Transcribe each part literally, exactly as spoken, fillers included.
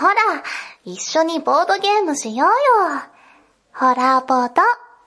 ほら、一緒にボードゲームしようよ。ホラーボード。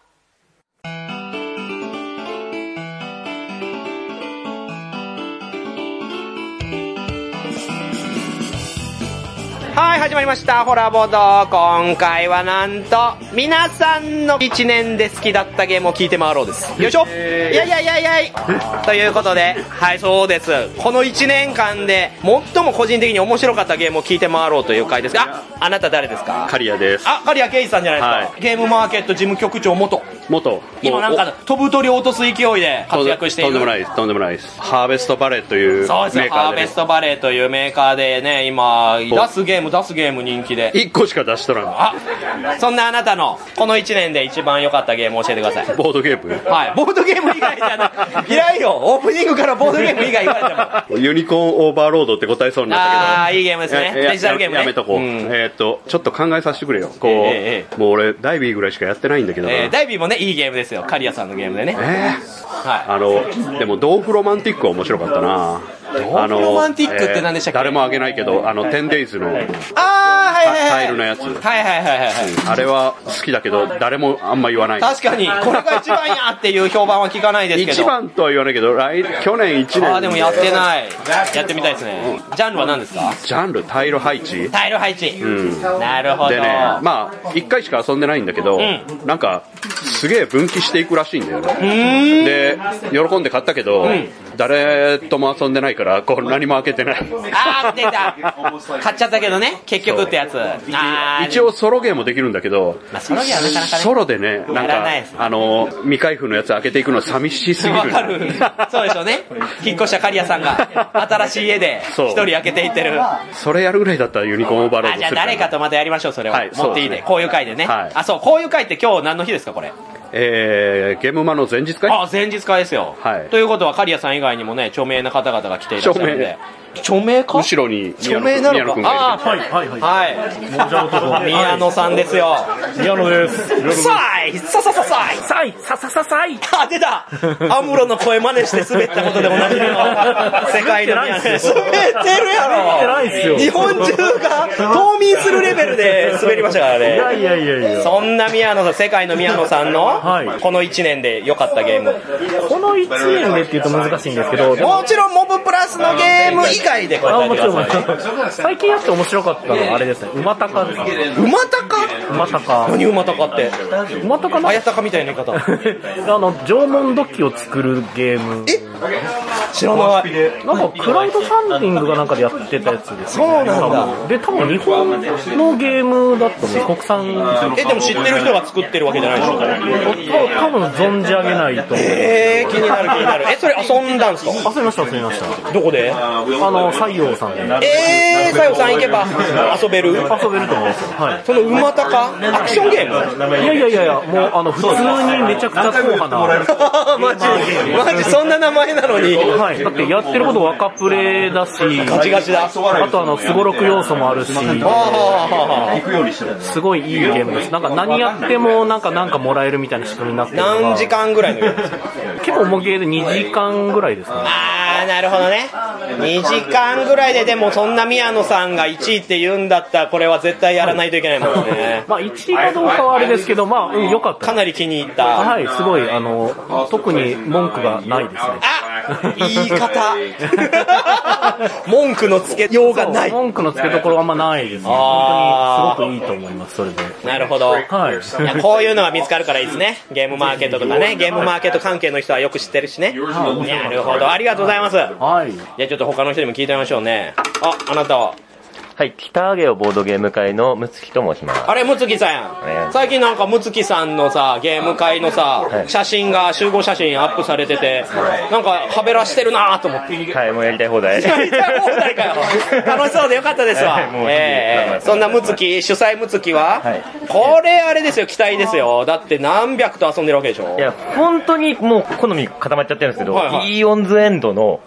はい、始まりました。ホラーボード。今回はなんと、皆さんの一年で好きだったゲームを聞いて回ろうです。よいしょ。いやいやいやいやい。ということで、はい、そうです。この一年間で、最も個人的に面白かったゲームを聞いて回ろうという回ですが、あ、あなた誰ですか？ 刈谷です。 あ、刈谷圭一さんじゃないですか。はい、ゲームマーケット事務局長元。 元。 今なんか、飛ぶ鳥を落とす勢いで活躍している。 とんでもないです。とんでもないです。ハーベストバレーというメーカーで、ね。 そうですよ。ハーベストバレーというメーカーでね、今、出すゲーム、出すゲーム人気で。 いっこしか出しとらん。 あ、そんなあなたの、このいちねんで一番良かったゲームを教えてください。 ボードゲーム？ はい。ボードゲーム以外じゃない。いないよ。オープニングからボードゲーム以外言われても。 ユニコーンオーバーロードって答えそうになったけど。 ああ、いいゲームですね。デジタルゲームね。 やめとこう。うん、えー、っと、ちょっと考えさせてくれよ。こう、えーえー、もう俺、ダイビーぐらいしかやってないんだけどな。 えー、ダイビーもね、いいゲームですよ。刈谷さんのゲームでね。 えー、はい。あの、でも、ドーフロマンティックは面白かったな。 ドーフロマンティックって何でしたっけ？ 誰もあげないけど、あの、テンデイズの、 あー、はいはいはい。 タイルのやつ。 はいはいはいはい。 あれは好きだけど、誰もあんま言わない。 確かに、これが一番やっていう評判は聞かないですけど。 一番とは言わないけど、来去年一年。 あー、でもやってない。やってみたいですね。ジャンルは何ですか？ ジャンル、タイル配置。 タイル配置。うん。なるほど。 でね、まあ、一回しか遊んでないんだけど、うん、なんか、すげえ分岐していくらしいんだよね。で、喜んで買ったけど、うん、誰とも遊んでないから、こう何も開けてない。 あー、出た。買っちゃったけどね、結局ってやつ。 あ一応ソロゲームもできるんだけど、 まあ、ソロゲームはなかなかね。 ソロでね、なんか、あの、未開封のやつ開けていくの寂しすぎる。 わかる。そうでしょうね。引っ越した刈谷さんが、新しい家で、一人開けていってる。 それやるぐらいだったらユニコーンオーバーロードする。 あ、じゃあ誰かとまたやりましょう、それを。はい、持っていいで。こういう回でね。 はい、 あ、そう、こういう回って今日何の日ですか、これ。 えー、ゲームマの前日会？ あ、前日会ですよ。はい。ということは、刈谷さん以外にもね、著名な方々が来ていらっしゃるので。著名か？ 後ろに著名なのか。 ああ、はいはいはい。はい。宮野さんですよ。 宮野です。 さいささささいさいささささいあ、出たアムロの声真似して滑ったことでおなじみの世界の宮野。滑ってるやろ。 滑ってないっすよ。 日本中が冬眠するレベルで滑りましたからね。 いやいやいやいや。 そんな宮野さん、世界の宮野さんの、このいちねんで良かったゲーム。 このいちねんでって言うと難しいんですけど。 もちろんモブプラスのゲーム以外でこれ書いてください。 最近やって面白かったのはあれですね、馬鷹ですね。 馬鷹？ 馬鷹。 何馬鷹って？ 馬鷹の綾鷹みたいな言い方。 あの、縄文土器を作るゲーム。 え？知らない。 なんかクラウドファンディングがなんかでやってたやつです、ね。 そうなんだ。 で、多分日本のゲームだとね、国産。 え、でも知ってる人が作ってるわけじゃないでしょ？ 多分存じ上げないと思う。 えー、気になる気になる。え、それ遊んだんすか？ 遊びました遊びました。 どこで？ あの、西洋さんで。 えー、西洋さん行けば遊べる？遊べると思いますよ。はい。 その馬鷹アクションゲーム？ いやいやいやいや、もうあの、普通にめちゃくちゃ硬派な。 マジマジそんな名前なのに。 はい。だってやってること若プレだし、 ガチガチだ。 あとあの、すごろく要素もあるし、すごいいいゲームです。なんか何やってもなんかなんかもらえるみたいな仕組みになってる。 何時間ぐらいのゲームですか？ 結構重ゲーでにじかんぐらいですね。 あー、なるほどね。にじかんぐらいで、でもそんな宮野さんがいちいって言うんだったらこれは絶対やらないといけないもんね。 まあいちいかどうかはあれですけど、まあ、うん、よかった。 かなり気に入った。 はい、すごい、あの、特に文句がないですね。 あ、言い方。文句のつけようがない。 文句のつけどころはあんまないですね。本当にすごくいいと思います、それで。 なるほど。はい。いや、こういうのが見つかるからいいですね。ゲームマーケットとかね、ゲームマーケット関係の人はよく知ってるしね。なるほど、ありがとうございます。はい。じゃあちょっと他の人にも聞いてみましょうね。あ、あなたは？ はい、北ゲオボードゲーム会のむつきと申します。 あれ、むつきさんやん。最近なんかむつきさんのさ、ゲーム会のさ、はい、写真が、集合写真アップされてて、はい、なんか、はべらしてるなぁと思って。 はい、もうやりたい放題。 やりたい放題かよ。楽しそうでよかったですわ。はい、えー、そんなむつき、主催むつきは、はい、これあれですよ、期待ですよ。だって何百と遊んでるわけでしょ。 いや、本当にもう好み固まっちゃってるんですけど、はいはい、イーオンズエンドの、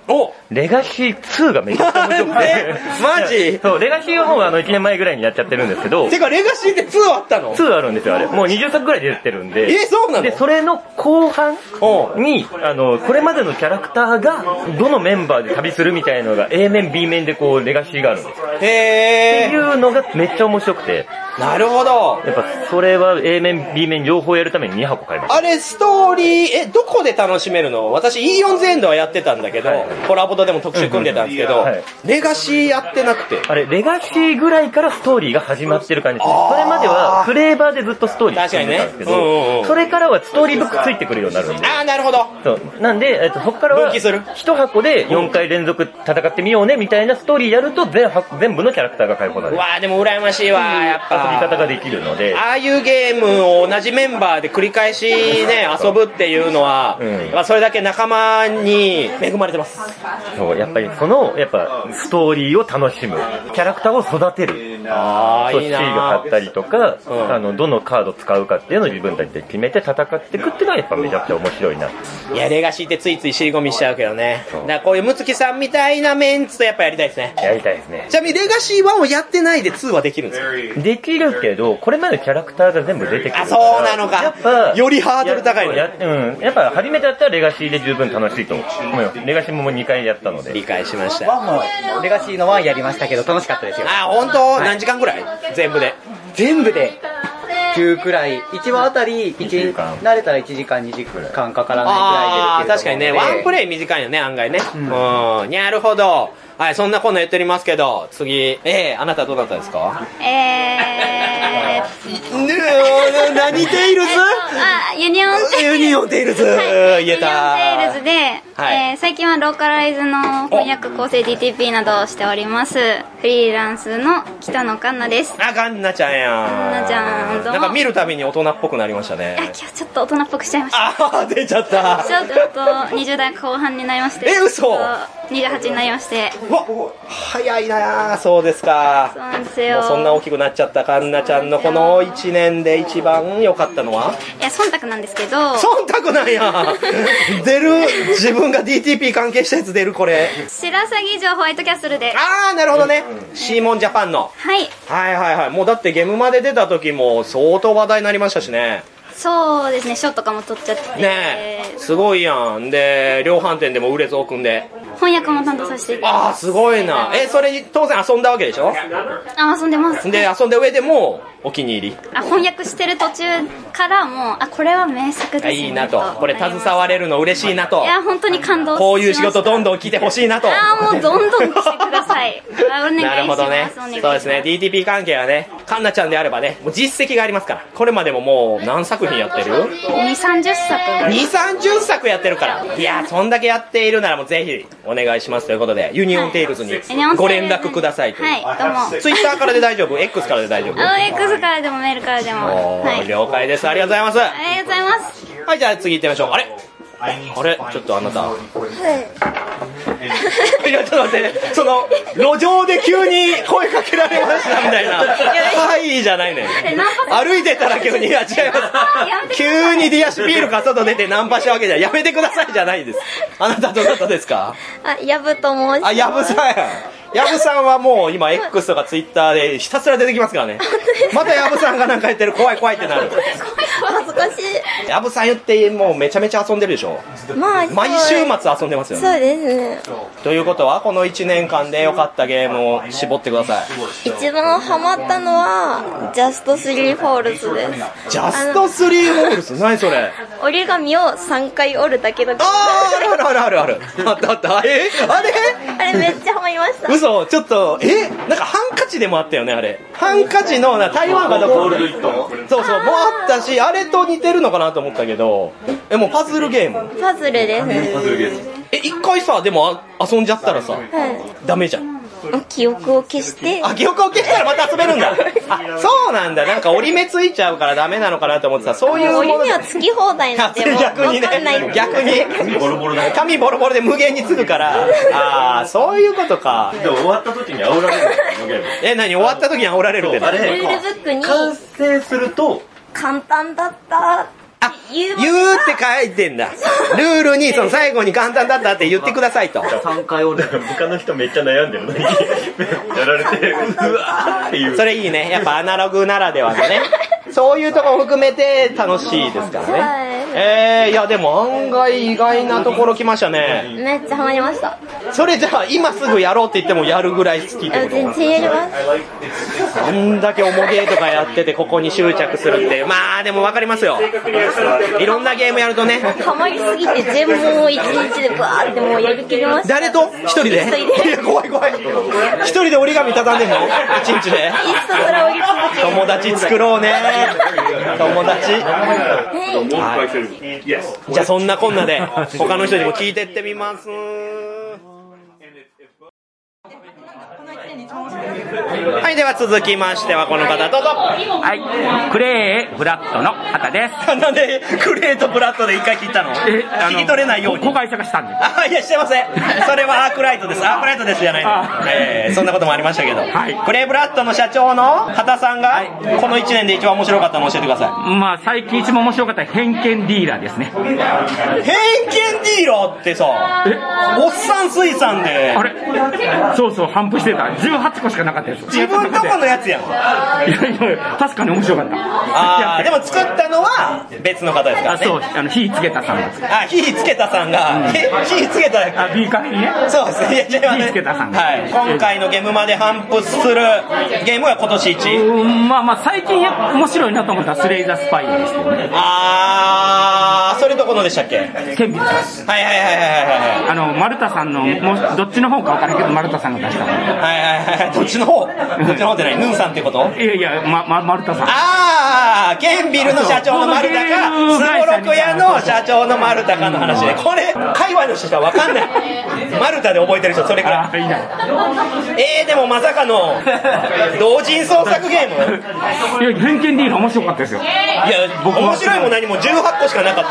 レガシーツーがめちゃくちゃ面白くて。 マジそう、レガシーはもうあのいちねんまえぐらいにやっちゃってるんですけど。 てか、レガシーってツーあったの？ ツー あるんですよ、あれ。もうにじゅっさくぐらい出てるんで。 え、そうなの？ で、それの後半に、あの、これまでのキャラクターが、どのメンバーで旅するみたいなのが A 面、B 面でこう、レガシーがあるんですよ。 へー。 っていうのがめっちゃ面白くて。 なるほど。 やっぱ、それは A 面、B 面両方やるためににはこ買いました。 あれ、ストーリー、え、どこで楽しめるの？私、イーヨンズエンドはやってたんだけど、はい、コラボとでも特集組んでたんですけど、はい、レガシーやってなくて。 あれ、レガシーぐらいからストーリーが始まってる感じですね。それまでは、フレーバーでずっとストーリー進んでたんですけど、ねうんうん、それからはストーリーブックついてくるようになるんで。 あー、なるほど。 そう。なんで、えっと、そこからは、一箱でよんかい連続戦ってみようね、みたいなストーリーやると全、全部のキャラクターが解放される。 うわー、でも羨ましいわ、やっぱ。 遊び方ができるので。 ああいうゲームを同じメンバーで繰り返しね、遊ぶっていうのは、うん、やっぱそれだけ仲間に恵まれてます。 そう、やっぱりその、やっぱ、ストーリーを楽しむ。キャラクターを育てる。 ああ、いいな。 シール貼ったりとか、うん、あの、どのカード使うかっていうのを自分たちで決めて戦っていくっていうのはやっぱめちゃくちゃ面白いな。 いや、レガシーってついつい尻込みしちゃうけどね。だからこういうムツキさんみたいなメンツとやっぱやりたいですね。 やりたいですね。 ちなみにレガシーワンをやってないでツーはできるんですか？ できるけど、これまでのキャラクターが全部出てくるから。 あ、そうなのか。 やっぱ、 よりハードル高いの。 や、うん。やっぱ初めてだったらレガシーで十分楽しいと思うよ。レガシーももうにかいやったので。 理解しました。 ワンも、レガシーのワンやりましたけど楽しかったですよ。 あ、ほんと？はい、何時間くらい？全部で。 全部で。きゅうくらい、いちわあたりいち、慣れたらいちじかんにじかんかからないくらいでできると思うので。 ああ、確かにね、ワンプレイ短いよね、案外ね。うん。うん、なるほど。はい、そんなこんな言っておりますけど、次、えー、あなたどうだったですか？ えー、何テイルズ？ あ、ユニオンテイルズ。 ユニオンテイルズ、 はい、 言えた。 ユニオンテイルズで、はい、えー、最近はローカライズの翻訳構成 ディーティーピー などをしております。フリーランスの北野カンナです。 あ、カンナちゃんやん。 カンナちゃん、どうも。 なんか見るたびに大人っぽくなりましたね。 いや、今日ちょっと大人っぽくしちゃいました。 あー、出ちゃった。 ちょっとにじゅう代後半になりまして。 え、嘘？ にじゅうはちになりまして。 うわ、早いなー。そうですか。 そうなんですよ。 もうそんな大きくなっちゃったカンナちゃんのこのいちねんで一番良かったのは？ いや、忖度なんですけど。 忖度なんや。出る、自分が ディーティーピー 関係したやつ出るこれ。 白鷺城ホワイトキャッスルで。 あー、なるほどね。シーモンジャパンの。 はい。 はいはいはい。もうだってゲームまで出た時も相当話題になりましたしね。 そうですね、賞とかも取っちゃって。 ねえ、すごいやん。で、量販店でも売れぞうくんで。 翻訳も担当させていただきます。 ああ、すごいな。え、それ当然遊んだわけでしょ？ あ、遊んでます。 で、遊んだ上でもお気に入り。 あ、翻訳してる途中からもう、あ、これは名作ですね。 いいなと。これ携われるの嬉しいなと。 いや、本当に感動しました。 こういう仕事どんどん来てほしいなと。 ああ、もうどんどん来てください。お願いします。 なるほどね。そうですね。ディーティーピー 関係はね、カンナちゃんであればね、もう実績がありますから。これまでももう何作品やってる？ に、さんじゅっさく。 に、さんじゅっさくやってるから。いや、そんだけやっているならもうぜひお願いしますということで、ユニオンテイルズにご連絡くださいと。 はい、どうも。 ツイッターからで大丈夫？ X からで大丈夫？ あの、X からでもメールからでも。 はい、了解です。ありがとうございます。 ありがとうございます。 はい、じゃあ次行ってみましょう。あれあれちょっとあなた。はい。いや、ちょっと待って、その、路上で急に声かけられましたみたいな。はいじゃないね。歩いてたら急に、いや違います。急にディアシピールか外出てナンパしたわけじゃ、やめてくださいじゃないです。あなたどなたですか？ あ、やぶと申します。 あ、やぶさんや。やぶさんはもう今 X とか Twitter でひたすら出てきますからね。またやぶさんがなんか言ってる、怖い怖いってなる。 恥ずかしい。 やぶさん言ってもうめちゃめちゃ遊んでるでしょ。 まあ、 毎週末遊んでますよね。 そうですね。 ということはこのいちねんかんで良かったゲームを絞ってください。 一番ハマったのはジャストスリーフォールズです。 ジャストスリーフォールズ何それ？ 折り紙をさんかい折るだけの。 あー、あるあるあるあるあったあった。えあれあれめっちゃハマりました。 嘘、ちょっとえなんかハンカチでもあったよね。あれハンカチのな台湾がどこそうそうもあったし、あれと似てるのかなと思ったけど、えもうパズルゲーム？ パズルですね。 パズルゲーム。え一回さでも遊んじゃったらさ、はい、ダメじゃん。 記憶を消して。 あ、記憶を消したらまた遊べるんだ。あ、そうなんだ。なんか折り目ついちゃうからダメなのかなと思ってた。そういうもの。 折り目はつき放題なんでも逆にね。逆に。紙ボロボロだ。紙ボロボロで無限につくから。ああ、そういうことか。 でも終わった時に煽られるのゲーム。 え、何終わった時に煽られるってあれルールブックに完成すると簡単だったあ、言うって書いてんだ。ルールにその最後に簡単だったって言ってくださいと。 さんかい俺、他の人めっちゃ悩んでるのに、やられて、うわーっていう。 それいいね。やっぱアナログならではのね。そういうとこも含めて楽しいですからね。 はいえー、いやでも案外意外なところ来ましたね。 めっちゃハマりました。 それじゃあ今すぐやろうって言ってもやるぐらい好きってこと？ 全然やります。 あんだけおもげとかやっててここに執着するって。まあでも分かりますよ。いろんなゲームやるとね。 ハマりすぎて全部を一日でバーってもうやりきりました。 誰と？一人で？ 一人で。 いや怖い怖い。一人で折り紙畳んでんの？一日で？ いっそそれを折り続ける。 友達作ろうね。友達。 はい。 じゃあそんなこんなで他の人にも聞いてってみます。はい、では続きましてはこの方どうぞ。 はい、クレーブラッドの畑です。 なんでクレーとブラッドで一回切ったの？え、あの聞き取れないように。 子会社がしたんで。 あ、いやしてません。それはアークライトです。アークライトですじゃないの。えー、そんなこともありましたけど。はい、クレーブラッドの社長の畑さんが、はい、このいちねんで一番面白かったの教えてください。 まあ最近一番面白かった偏見ディーラーですね。 偏見ディーラーってさ、え、おっさん水産で。 あれ、そうそう反布してた。じゅうはちこしかなかったです。 自分とこのやつやん。いやいや、確かに面白かった。 ああ、でも作ったのは別の方ですからね。 あ、そう、あの火つけたさんが。 あ、火つけたさんが、うん、火つけた。 あ、ビーカフェにね。 そうですね。いや火つけたさんが。 はい。今回のゲームまで反布するゲームは今年一。 うん、まあまあ最近面白いなと思ったらスレイザースパイアですけどね。 あー、それどこのでしたっけ？ ケンビルです。 はいはいはいはいはい。 あのマルタさんのもうどっちの方か分からんけどマルタさんが出したの。はいはいはい。どっちの方？どっちの方って何？ヌンさんってこと？ いやいや、ま、ま、マルタさん。 あー、ケンビルの社長のマルタか、スゴロク屋の社長のマルタかの話で、これ、界隈の人しか分かんない。マルタで覚えてる人、それくらい。いいな。えー、でもまさかの、同人創作ゲーム？ いや、偏見 D が面白かったですよ。いや、面白いも何もじゅうはっこしかなかった。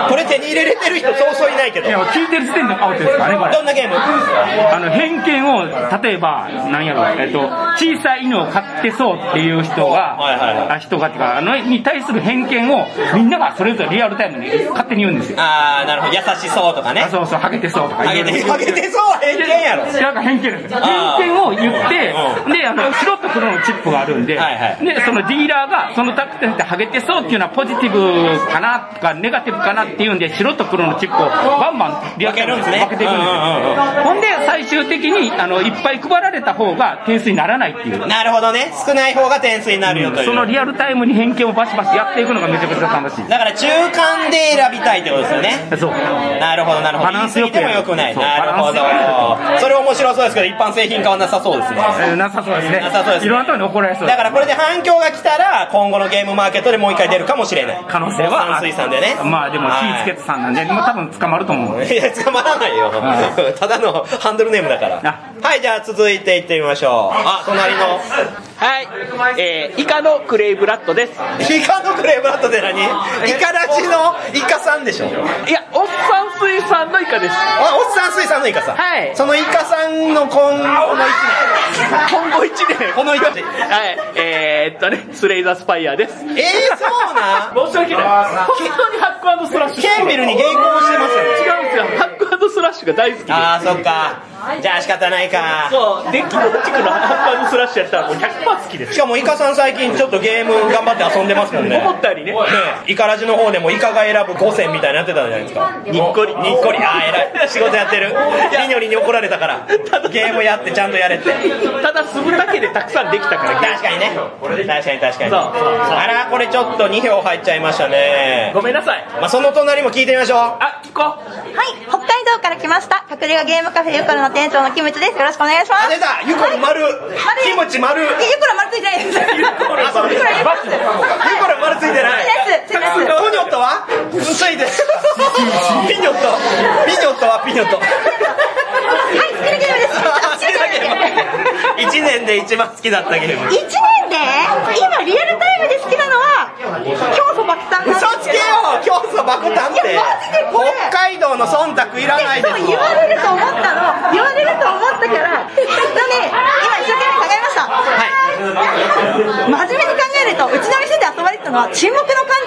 これ手に入れれてる人そうそういないけど。 いや、聞いてる時点でアウトですからね、これ。 どんなゲーム？ あの、偏見を、例えば、なんやろ、えっと、小さい犬を飼ってそうっていう人が、はいはいはい、あ人がってか、あの、に対する偏見を、みんながそれぞれリアルタイムに勝手に言うんですよ。 あー、なるほど。優しそうとかね。 あ、そうそう、ハゲてそうとか。 ハゲて、ハゲてそうは偏見やろ。 なんか偏見です。偏見を言って、で、あの、白と黒のチップがあるんで、はいはい、で、そのディーラーが、そのタクトにハゲてそうっていうのはポジティブかなとか、ネガティブかなっていうんで、白と黒のチップをバンバンリアルタイムに分けていくんですよ。ほんで、最終的に、あの、いっぱい配られた方が点数にならないっていう。 なるほどね。少ない方が点数になるよという、 うん、そのリアルタイムに偏見をバシバシやっていくのがめちゃくちゃ楽しい。 だから中間で選びたいってことですよね。 そう。 なるほどなるほど。 バランスよく言い過ぎてもよくない。なるほど。それ面白そうですけど一般製品化はなさそうですね。 えー、なさそうですね。 なさそうです、ね。 いろんなところに怒られそうです。 だからこれで反響が来たら今後のゲームマーケットでもう一回出るかもしれない。 可能性は。 水産でね。 まあでも火つけてさんなんで、もう多分捕まると思う。 いや捕まらないよ。ただのハンドルネームだから。はい、じゃあ続いていってみましょう。あ、隣の。 はい、えー、イカのクレイブラッドです。 イカのクレイブラッドって何？イカラジのイカさんでしょ？いや、おっさん水産のイカです。 あ、おっさん水産のイカさん。 はい。 そのイカさんの今後の一年。 今後一年。 この一年。 はい、えー、っとね、スレイザースパイアです。 えー、そうなん申し訳ない。本当にハック&スラッシュ。 ケンビルに迎合してますよね。 違うんですよ。ハック&スラッシュが大好きで。 あー、そっか。じゃあ仕方ないか。 そう、デッキの地区のハック&スラッシュやったらもう ひゃくパーセント 好きです。 しかもイカさん最近ちょっとゲーム頑張って遊んでますもんね。 思ったよりね。ね、 イカラジの方でもイカが選ぶごせんみたいなやってたじゃないですか。 にっこり。 にっこり。あー、偉い。仕事やってる。リニョリに怒られたから。ゲームやってちゃんとやれって。 ただ住むだけでたくさんできたから。 確かにね。確かに確かに。そう。あら、これちょっとに票入っちゃいましたね。 ごめんなさい。 まあ、その隣も聞いてみましょう。 あ、聞こう。 はい、北海道から来ました。隠れ家ゲームカフェゆころの店長のキムチです。よろしくお願いします。 あ、出た。ゆころ丸。キムチ丸。 ゆころ丸ついてないです。ゆころ丸ついてない。 ゆころ丸ついてない。 ついてないです。 ポニョットはついてる。ピニョット。ピニョットはピニョット。 はい、好きなゲームです。好きなゲーム。 いちねんで一番好きだったゲーム。 いちねんで今リアルタイムで好きなのは教祖爆誕なんですけど。 嘘つけよ。教祖爆誕って。北海道の忖度いらないです。 そう言われると思ったの。言われると思ったから。でね、今一生懸命考えました。はい。真面目に考えるとうちの店で遊ばれてたのは沈黙の艦長です。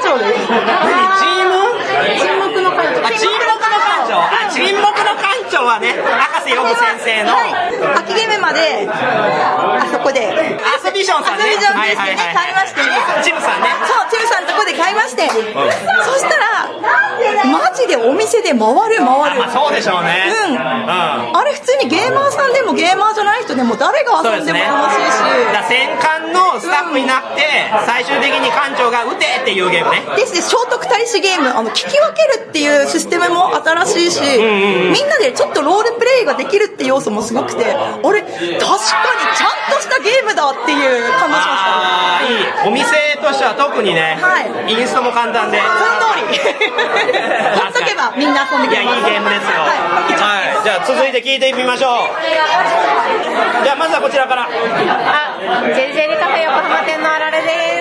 沈黙の館長。 あ、沈黙の館長。あ、沈黙の館長はね、赤瀬ヨグ先生の。 秋ゲームまで、あそこで。 アスビションさんね。 アスビションですね、買いましてね。 チムさんね。 そう、チムさんのとこで買いまして。そしたら、マジでお店で回る回る。 まあそうでしょうね。 うん。あれ普通にゲーマーさんでもゲーマーじゃない人でも誰が遊んでも楽しいし。 だ戦艦のスタッフになって、最終的に艦長が撃てっていうゲームね。 ですね、聖徳太子ゲーム、あの、聞き分けるっていうシステムも新しいし、みんなでちょっとロールプレイができるって要素もすごくて、あれ、確かにちゃんとしたゲームだっていう感動しました。 あー、いい。お店としては特にね、はい、インストも簡単で。 その通り。ほっとけばみんな遊んでくれます。 いや、いいゲームですよ。はい。はい、じゃあ続いて聞いてみましょう。じゃあまずはこちらから。 あ、ジェリジェリカフェ横浜店のあられです。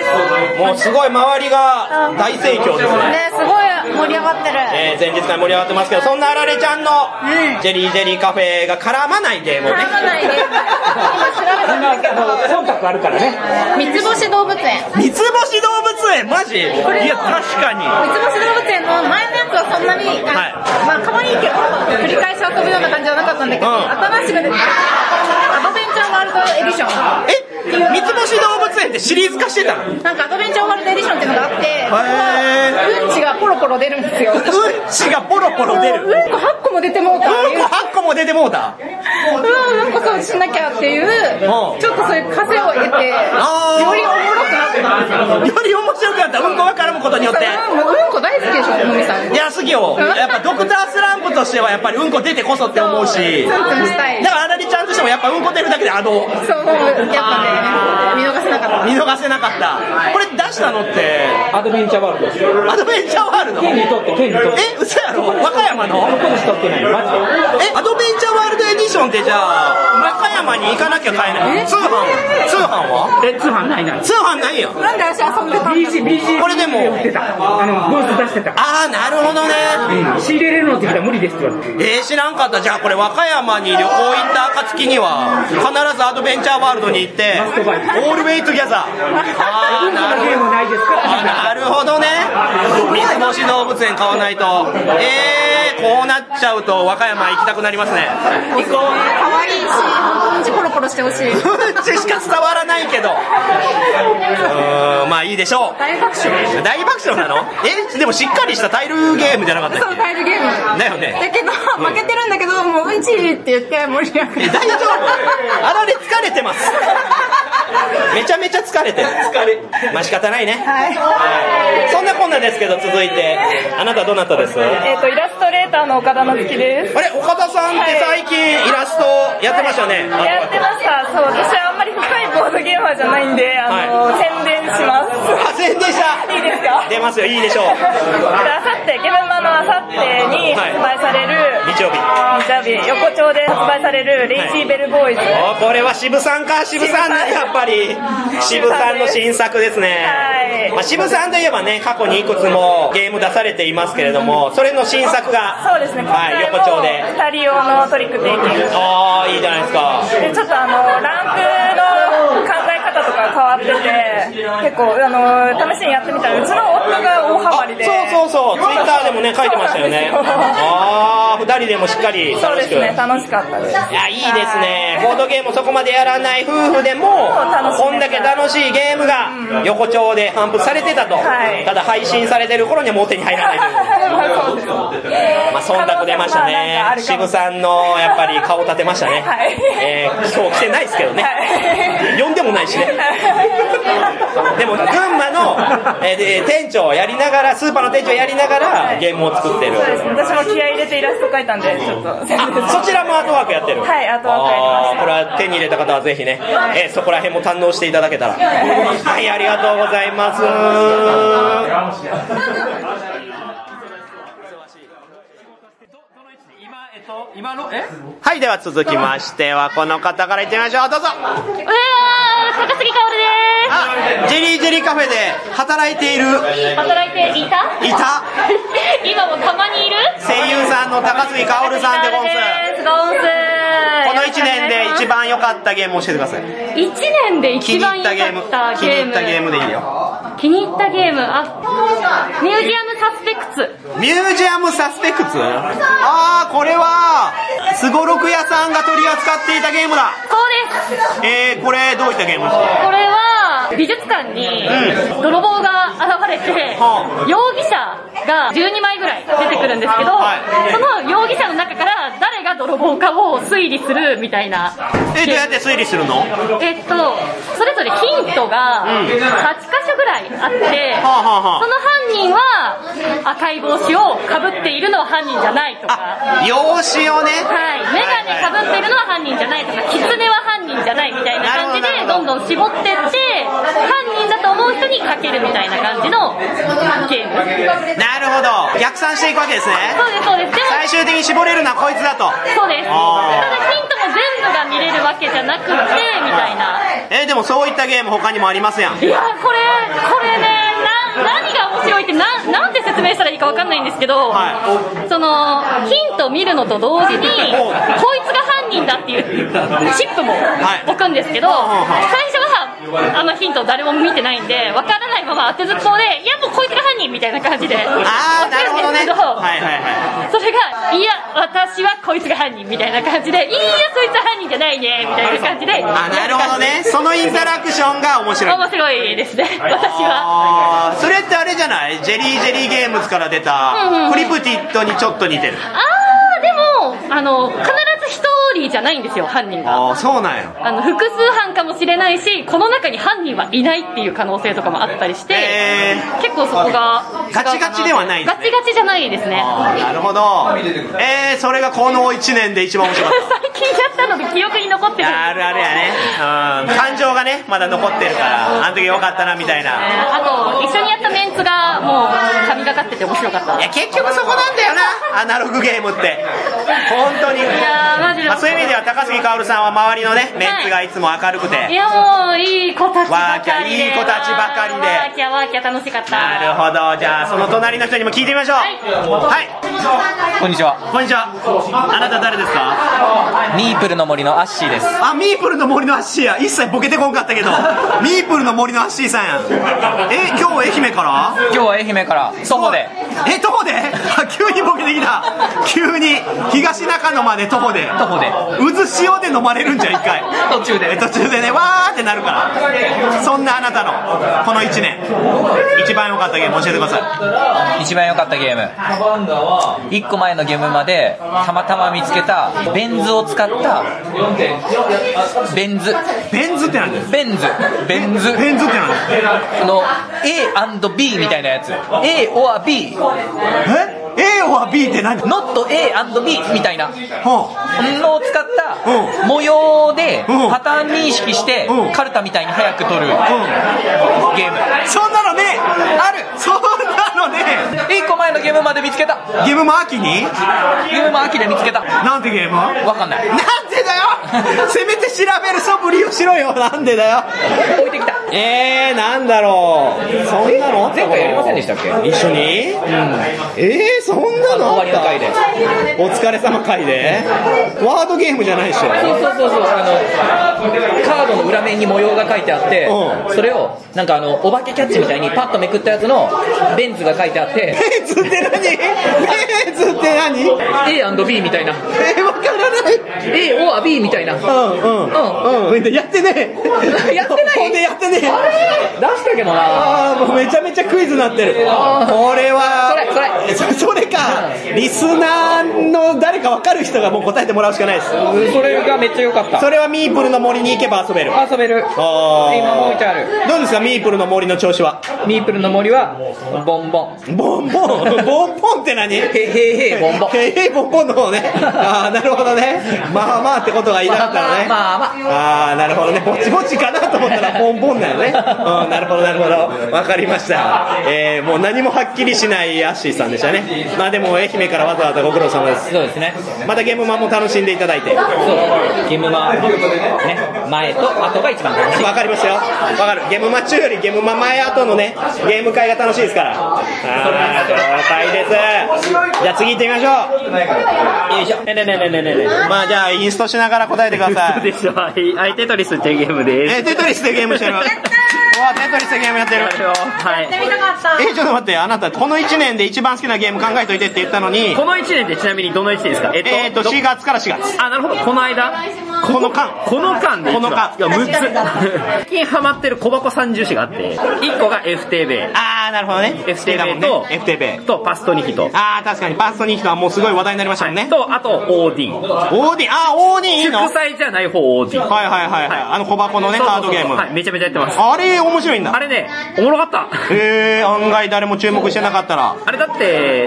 もうすごい周りが大盛況ですね。 ね、すごい盛り上がってる。 えー、前日から盛り上がってますけど、そんなあられちゃんのジェリージェリーカフェが絡まないゲームをね。 絡まないゲーム。今調べたんだけど、 忖度あるからね。 三つ星動物園。 三つ星動物園マジ？いや、確かに。 三つ星動物園の前のやつはそんなに、はい、まあ可愛いけど、繰り返し遊ぶような感じじゃなかったんだけど、うん、新しく出てきたアドベンチャーワールドエディション。 え？三つ星動物園ってシリーズ化してたの？ なんかアドベンチャーワールドエディションっていうのがあって、うんちがポロポロ出るんですよ。 うんちがポロポロ出る。 うんこはっこも出てもうた。 うんこはっこも出てもうた。 うわ、うんこそうしなきゃっていう、ちょっとそういう風を得て、よりおもろくなったんですよ。 より面白くなった。うんこが絡むことによって。 うんこ大好きでしょ、のみさん。 いや、好きよ。やっぱドクタースランプとしてはやっぱりうんこ出てこそって思うし。 ツンツンしたい。 だからあらりちゃんとしてもやっぱうんこ出るだけであの。 そう、やっぱね、見逃せなかった。 見逃せなかった。これ出したのってアドベンチャーワールドですよ。 アドベンチャーワールド。 県にとって県にとって。 え、嘘やろ？和歌山の？ どこでしか売ってないのマジで。 え、アドベンチャーワールドエディションってじゃあ和歌山に行かなきゃ買えない。通販？通販は？ え、通販ないない。 通販ないよ。 なんで私遊んでたんだ。 ビージー、ビージーこれでも売ってた。あのブース出してた。 あー、なるほどね。 うん、仕入れれるのって言ったら無理ですって言われて。 えー、知らんかった。じゃあこれ和歌山に旅行行った暁には必ずアドベンチャーワールドに行ってオールウェイトギャザー。あー、なるほど。 ゲームないですか？ あ、なるほどね。三つ星動物園買わないと。えー、こうなっちゃうと和歌山行きたくなりますね。 行こう。可愛いし、うんちポロポロしてほしい。 うんちしか伝わらないけど。うーん、まあいいでしょう。 大爆笑。 大爆笑なの？え、でもしっかりしたタイルゲームじゃなかったっけ？ そう、タイルゲーム。 だよね。 だけど、負けてるんだけど、もううんちって言って盛り上がる。 え、大丈夫？あられ疲れてます。めちゃめちゃ疲れてる。疲れ。まあ仕方ないね。 はい。 はい、そんなこんなですけど、続いて、あなたどなたです？ えっと、イラストレーターの岡田の月です。 あれ、岡田さんって最近イラストやってましたね。 やってました。そう、私はあんまり深いボードゲーマーじゃないんで、あの、はい、宣伝します。 あ、宣伝した。 いいですか？ 出ますよ、いいでしょう。 あさって、ゲームマのあさってに発売される、 はい、日曜日。 日曜日、横丁で発売される、レイジーベルボーイズ。 はい、これは渋さんか、渋さんね、やっぱり。渋さんの新作ですね。はい。まあ、渋さんといえばね、過去にいくつもゲーム出されていますけれども、それの新作が、 そうですね、 はい、横丁で。 ふたり用のトリックテイキング。 ああ、いいじゃないですか。 で、ちょっとあの、ランクの考え方とか変わってて、結構、あの、試しにやってみたら、うちの夫が大ハマりで。 そうそうそう、ツイッターでもね、書いてましたよね。ああ、ふたりでもしっかり楽しく。 そうですね、楽しかったです。 いや、いいですね。ボードゲームそこまでやらない夫婦でも、こんだけ楽しいゲームが横丁で頒布されてたと。はい、ただ配信されてる頃にはもう手に入らないという。まあ、忖度出ましたね。渋さんのやっぱり顔立てましたね。はい、えー、今日来てないですけどね。はい、呼んでもないしね。でも群馬の、えー、店長をやりながら、スーパーの店長をやりながらゲームを作ってる。 そうですね。私も気合い入れてイラスト描いたんで、ちょっと。 あ、そちらもアートワークやってる。 はい、アートワークやりました。 これは手に入れた方はぜひね、えー、そこら辺も堪能していただけたら。はい、ありがとうございます。 今のえはい、では続きましてはこの方からいってみましょう。どうぞ。 うわー、高杉かおるでーす。あ、ジェリージェリーカフェで働いている。 働いていたいた今もたまにいる声優さんの高杉かおるさんでゴンス。 ゴンス。 このいちねんで一番良かったゲームを教えてください。 いちねんで一番良かったゲーム。 気に入ったゲームでいいよ。 気に入ったゲーム、あ、ミュージアムサスペクツ。 ミュージアムサスペクツ？あー、これは、すごろく屋さんが取り扱っていたゲームだ。 そうです。 えー、これどういったゲームですか？ これは、美術館に泥棒が現れて、容疑者がじゅうにまいぐらい出てくるんですけど、その容疑者の中から誰が泥棒かを推理するみたいな。 え、どうやって推理するの？ えっと、それぞれヒントがはちかしょぐらいあって、その犯人は赤い帽子をかぶっているのは犯人じゃないとか、 容姿をね、 はい、メガネかぶっているのは犯人じゃないとか、キツネは犯人じゃないみたいな感じでどんどん絞ってって、犯人だと思う人にかけるみたいな感じのゲーム。 なるほど、逆算していくわけですね。 そうですそうです。でも最終的に絞れるのはこいつだと。 そうです。ただヒントも全部が見れるわけじゃなくてみたいな。 えー、でもそういったゲーム他にもありますやん。 いやこれこれね、な何が面白いってななんて説明したらいいか分かんないんですけど、はい、そのヒントを見るのと同時にこいつが犯人だっていうチップも置くんですけど、はい、最初はあのヒントを誰も見てないんで分からないまま当てずっぽうで、いやもうこいつが犯人みたいな感じで置くんですけど、 はいはいはい、 それがいや私はこいつが犯人みたいな感じで、いやそいつは犯人じゃないねみたいな感じで。 あ、なるほどね、そのインタラクションが面白い。 面白いですね、私は。 それってあれじゃない、ジェリージェリーゲームズから出たクリプティッドにちょっと似てる。 あー、でもあの必ず一人じゃないんですよ、犯人が。 あ、そうなんや。 あの複数犯かもしれないし、この中に犯人はいないっていう可能性とかもあったりして、えー、結構そこがガチガチではないですね。 ガチガチじゃないですね。 なるほど。えー、それがこのいちねんで一番面白かった。 最近やったので記憶に残ってる。 あるあるやね、うん、感情がねまだ残ってるから、あの時よかったなみたいな。 あと一緒にやったメンツがもう神がかってて面白かった。 いや結局そこなんだよな、アナログゲームって本当に。いやマジで、まあ、そういう意味では高杉薫さんは周りのねメンツがいつも明るくて、はい、 いやもういい子たちばかりで、 いい子たちばかりで、 ワーキャワーキャ楽しかった。 なるほど、じゃあその隣の人にも聞いてみましょう。はい、はい、 こんにちは。 こんにちは。あなた誰ですか？ ミープルの森のアッシーです。 あ、ミープルの森のアッシーや。一切ボケてこんかったけどミープルの森のアッシーさんや。え、今日愛媛から？ 今日は愛媛から徒歩で。 え、徒歩で？あ、急にボケてきた。急に東中野まで徒歩で。 徒歩で渦潮で飲まれるんじゃ一回途中で途中でね、わーってなるから。そんなあなたのこのいちねん一番良かったゲーム教えてください。一番良かったゲーム、いっこまえのゲームまでたまたま見つけたベン図を使ったベン図ベン図って何です？ ベン図ベン図ベン図って何です？ あの エーアンドビー みたいなやつ、 A or B。 え？A or B って何？ Not A and B みたいなのを使った模様でパターン認識してカルタみたいに早く取るゲーム。 そんなのね、ある。そんなのね、 いっこまえのゲームまで見つけた。 ゲームマ秋に？ ゲームマ秋で見つけた。 なんてゲーム？ わかんない。 なんでだよせめて調べる素振りをしろよ。なんでだよ。 置いてきた。 えー、なんだろう、そんなの前回やりませんでしたっけ？ 一緒に？うん、えー、そんなの？ 終わりの回でお疲れ様回でワードゲームじゃないでしょ。 そうそうそうそう、あのカードの裏面に模様が書いてあって、うん、それをなんかあのお化けキャッチみたいにパッとめくったやつのベンツが書いてあって。 ベンツって何？ベンツって何？ A and B みたいな。 えー、わからない。 A or B みたいな。うんうんうんうん。やってねえやってないやってねえ。 出したけどな。 あー、もうめちゃめちゃクイズになってる。これはそれそれそそれか、リスナーの誰か分かる人がもう答えてもらうしかないです。 それがめっちゃ良かった。 それはミープルの森に行けば遊べる。 遊べる。 あー、 今も置いてある。 どうですかミープルの森の調子は？ ミープルの森はボンボンボンボンボンボンって何？へへへボンボンへへボンボンの方ね。あー、なるほどね。まあまあってことが言いたかったのね。 まあまあまあ。 あー、なるほどね。ぼちぼちかなと思ったらボンボンだよね。うん、なるほどなるほど、わかりました。えー、もう何もはっきりしないアッシーさんでしたね。まあでも愛媛からわざわざご苦労様です。 そうですね。 またゲームマも楽しんでいただいて。そう、 ゲームマね、前と後が一番楽しい。 わかりますよ。わかる。ゲームマ中よりゲームマ前後のねゲーム会が楽しいですから。あー、了解です。じゃあ次行ってみましょう。 よいしょ。 ねねねねねねね。まあじゃあインストしながら答えてください。 でしょ。はい、テトリスっていうゲームです。 え、テトリスっていうゲームしてる。わわ、テトリスゲームやってる。 はい。 やってみたかった。 え、ちょっと待って、あなた、このいちねんで一番好きなゲーム考えといてって言ったのに、 このいちねんでちなみにどのいちねんですか？えっと、 えっと、しがつからしがつ。 あ、なるほど。この間この間。 この間でこの間。 いや、むっつ。最近ハマってる小箱さんじゅう種があって、いっこが エフティービー。 あー、なるほどね。 エフティービー と、 エフティービー。 と、パストニヒト。 あー、確かに、パストニヒトはもうすごい話題になりましたもんね。 と、あと、オーディン。 オーディン、あー、オーディンいいの？ 祝祭じゃない方、オーディン。 はいはいはいはい。あの小箱のね、カードゲーム。 はい、めちゃめちゃやってます。 あれ、面白いんだ。 あれね、おもろかった。 へー、案外誰も注目してなかったら。 あれだって、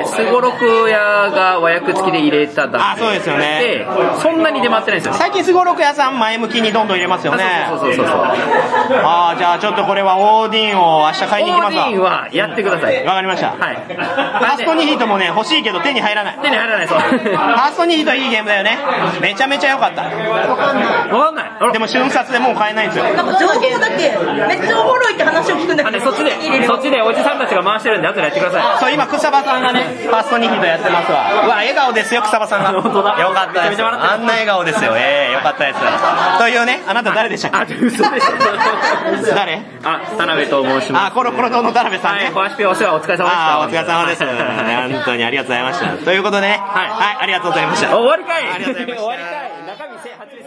スゴロク屋が和訳付きで入れただけ。 あ、そうですよね。 で、そんなに出回ってないんですよ。 最近スゴロク屋さん前向きにどんどん入れますよね。 そうそうそうそう。 あー、じゃあちょっとこれはオーディンを明日買いに行きますわ。 オーディンはやってください。 わかりました。 はい。 パストニヒトもね、欲しいけど手に入らない。 手に入らない、そう。 パストニヒトいいゲームだよね。めちゃめちゃ良かった。わかんない。 わかんない。 でも瞬殺でもう買えないんですよ。 なんか情報だけ、めっちゃおもろいって話を聞くんだけど。 そっちで、そっちでおじさんたちが回してるんで、後でやってください。 そう、今、草場さんがね、パストニヒトやってますわ。うわ、笑顔ですよ、草場さんが。 本当だ。 よかったです。あんな笑顔ですよ。ええ、よかったです。というね、あなた誰でしたっけ？ あ、嘘でしょ。 誰？ あ、田辺と申します。 あ、コロコロ堂の田辺さんね。 はい、小橋ピお世話お疲れ様でした。 あ、お疲れ様です。本当にありがとうございました。ということでね、はい、はい、ありがとうございました。 終わりかい。 ありがとうございました。 終わりかい。中身せんはちです。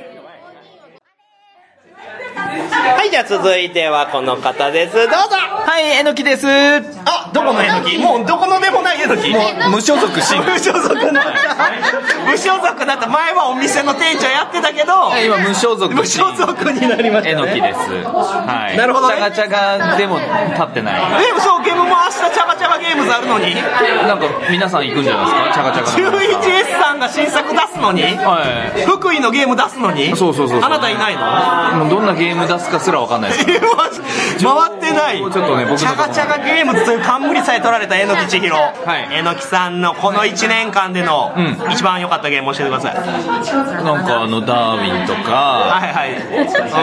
はい、じゃあ続いてはこの方です。どうぞ。 はい、えのきです。 あ、どこのえのき？もうどこのでもないえのき？ もう無所属し。 無所属な無所属だった。前はお店の店長やってたけど、 今無所属。 無所属になりましたね。 えのきです。はい。 なるほどね。 チャガチャガでも立ってない。 え、そう、ゲームも明日チャガチャガゲームズあるのに。 なんか皆さん行くんじゃないですか？チャガチャガ。 じゅういちエス さんが新作出すのに、はい。福井のゲーム出すのに、 そうそうそう。 あなたいないの？ もうどんなゲーム出すかすらわかんないです。 回ってない。 ちょっとね、僕のチャガチャガゲームズという冠さえ取られたえのきちひろ。はい。えのきさんのこのいちねんかんでの一番良かったゲーム教えてください。 なんかあのダーウィンとか、 はいはい。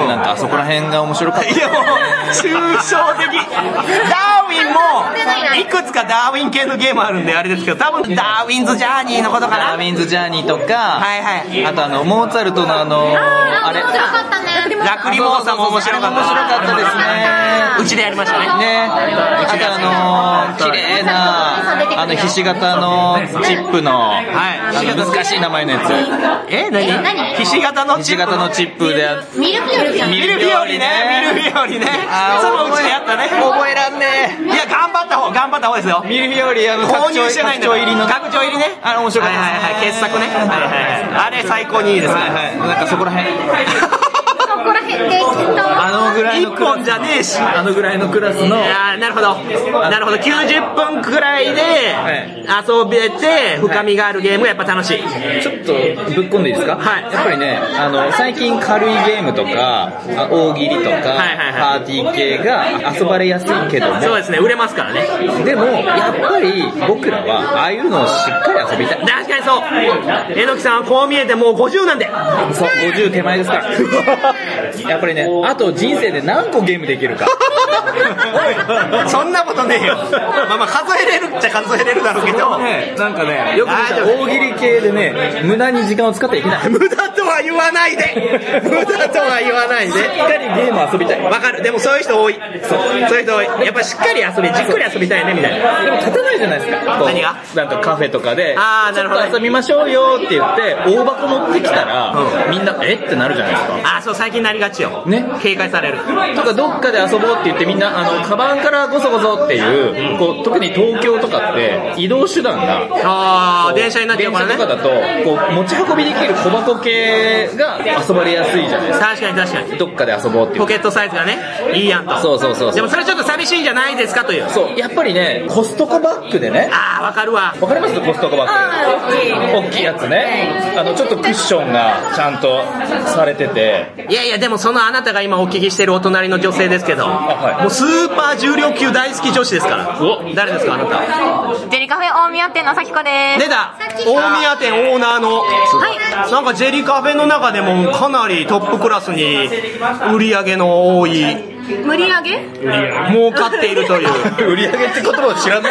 なんかあそこら辺が面白かった。 いやもう抽象的。ダーウィンもいくつかダーウィン系のゲームあるんであれですけど、多分ダーウィンズジャーニーのことかな。 ダーウィンズジャーニーとか、 はいはい。 あとあのモーツァルトのあのあれ、 面白かったね。 ラクリモーサも面白かった。 面白かったですね。 うちでやりましたね。 ね。あとあの綺麗なあのひし形のチップの、はい、あの難しい名前のやつ。 え、何？ひし形のひし形のチップで。 ミルフィオリ。 ミルフィオリね。ミルフィオリね。そのうちでやったね。 覚えらんね。 いや頑張った方、頑張った方ですよ。 ミルフィオリあの購入してないんだ。 拡張入りの。 拡張入りね。 あれ面白かった。 はいはいはい。傑作ね。はいはいはい。あれ最高にいいですね。 はいはい。なんかそこら辺。 そこら辺できっと。 あのぐらいの一本じゃねえし。 あのぐらいのクラスの。 いやなるほど。なるほど。きゅうじゅっぷんくらいで遊べて深みがあるゲームがやっぱ楽しい。 ちょっとぶっ込んでいいですか？はい。やっぱりね、あの最近軽いゲームとか大喜利とかパーティー系が遊ばれやすいけども、 そうですね。売れますからね。 でもやっぱり僕らはああいうのをしっかり遊びたい。 確かにそう。えのきさんはこう見えてもうごじゅうなんで。 そう、ごじゅう手前ですから。やっぱりね、あと人生で何個ゲームできるか。 そんなことねえよ。まあまあ数えれるっちゃ数えれるだろうけど、 ね、なんかね、よく見た大喜利系でね、無駄に時間を使ってはいけない。 無駄とは言わないで。無駄とは言わないで。しっかりゲーム遊びたい。 わかる。でもそういう人多い。そういう人多い。やっぱしっかり遊び、じっくり遊びたいねみたいな。 でも立たないじゃないですか。 何が？ なんかカフェとかで、 ああなるほど。 遊びましょうよって言って大箱持ってきたら、みんなえってなるじゃないですか。 ああそう最近なりがちよ。ね。警戒される。 とかどっかで遊ぼうって言ってみんなあのカバンからゴソゴソっていう、こう特に東京とかって移動手段がああ電車になっちゃうからね。 電車とかだとこう持ち運びできる小箱系が遊ばれやすいじゃないですか。 確かに確かに。 どっかで遊ぼうっていう。 ポケットサイズがねいいやんと。 そうそうそうそう。 でもそれちょっと寂しいんじゃないですかという。 そうやっぱりねコストコバッグでね。 ああわかるわ。 わかりますコストコバッグ。大きいやつね。あのちょっとクッションがちゃんとされてて。 いやいやでもそのあなたが今お聞きしてるお隣の女性ですけど、はい、もうスーパー重量級大好き女子ですから。お誰ですかあなた？ ジェリカフェ大宮店のさきこです。 出た大宮店オーナーの、はい、なんかジェリカフェの中でもかなりトップクラスに売り上げの多い無理上げ？ 儲かっているという売り上げって言葉を知らないの？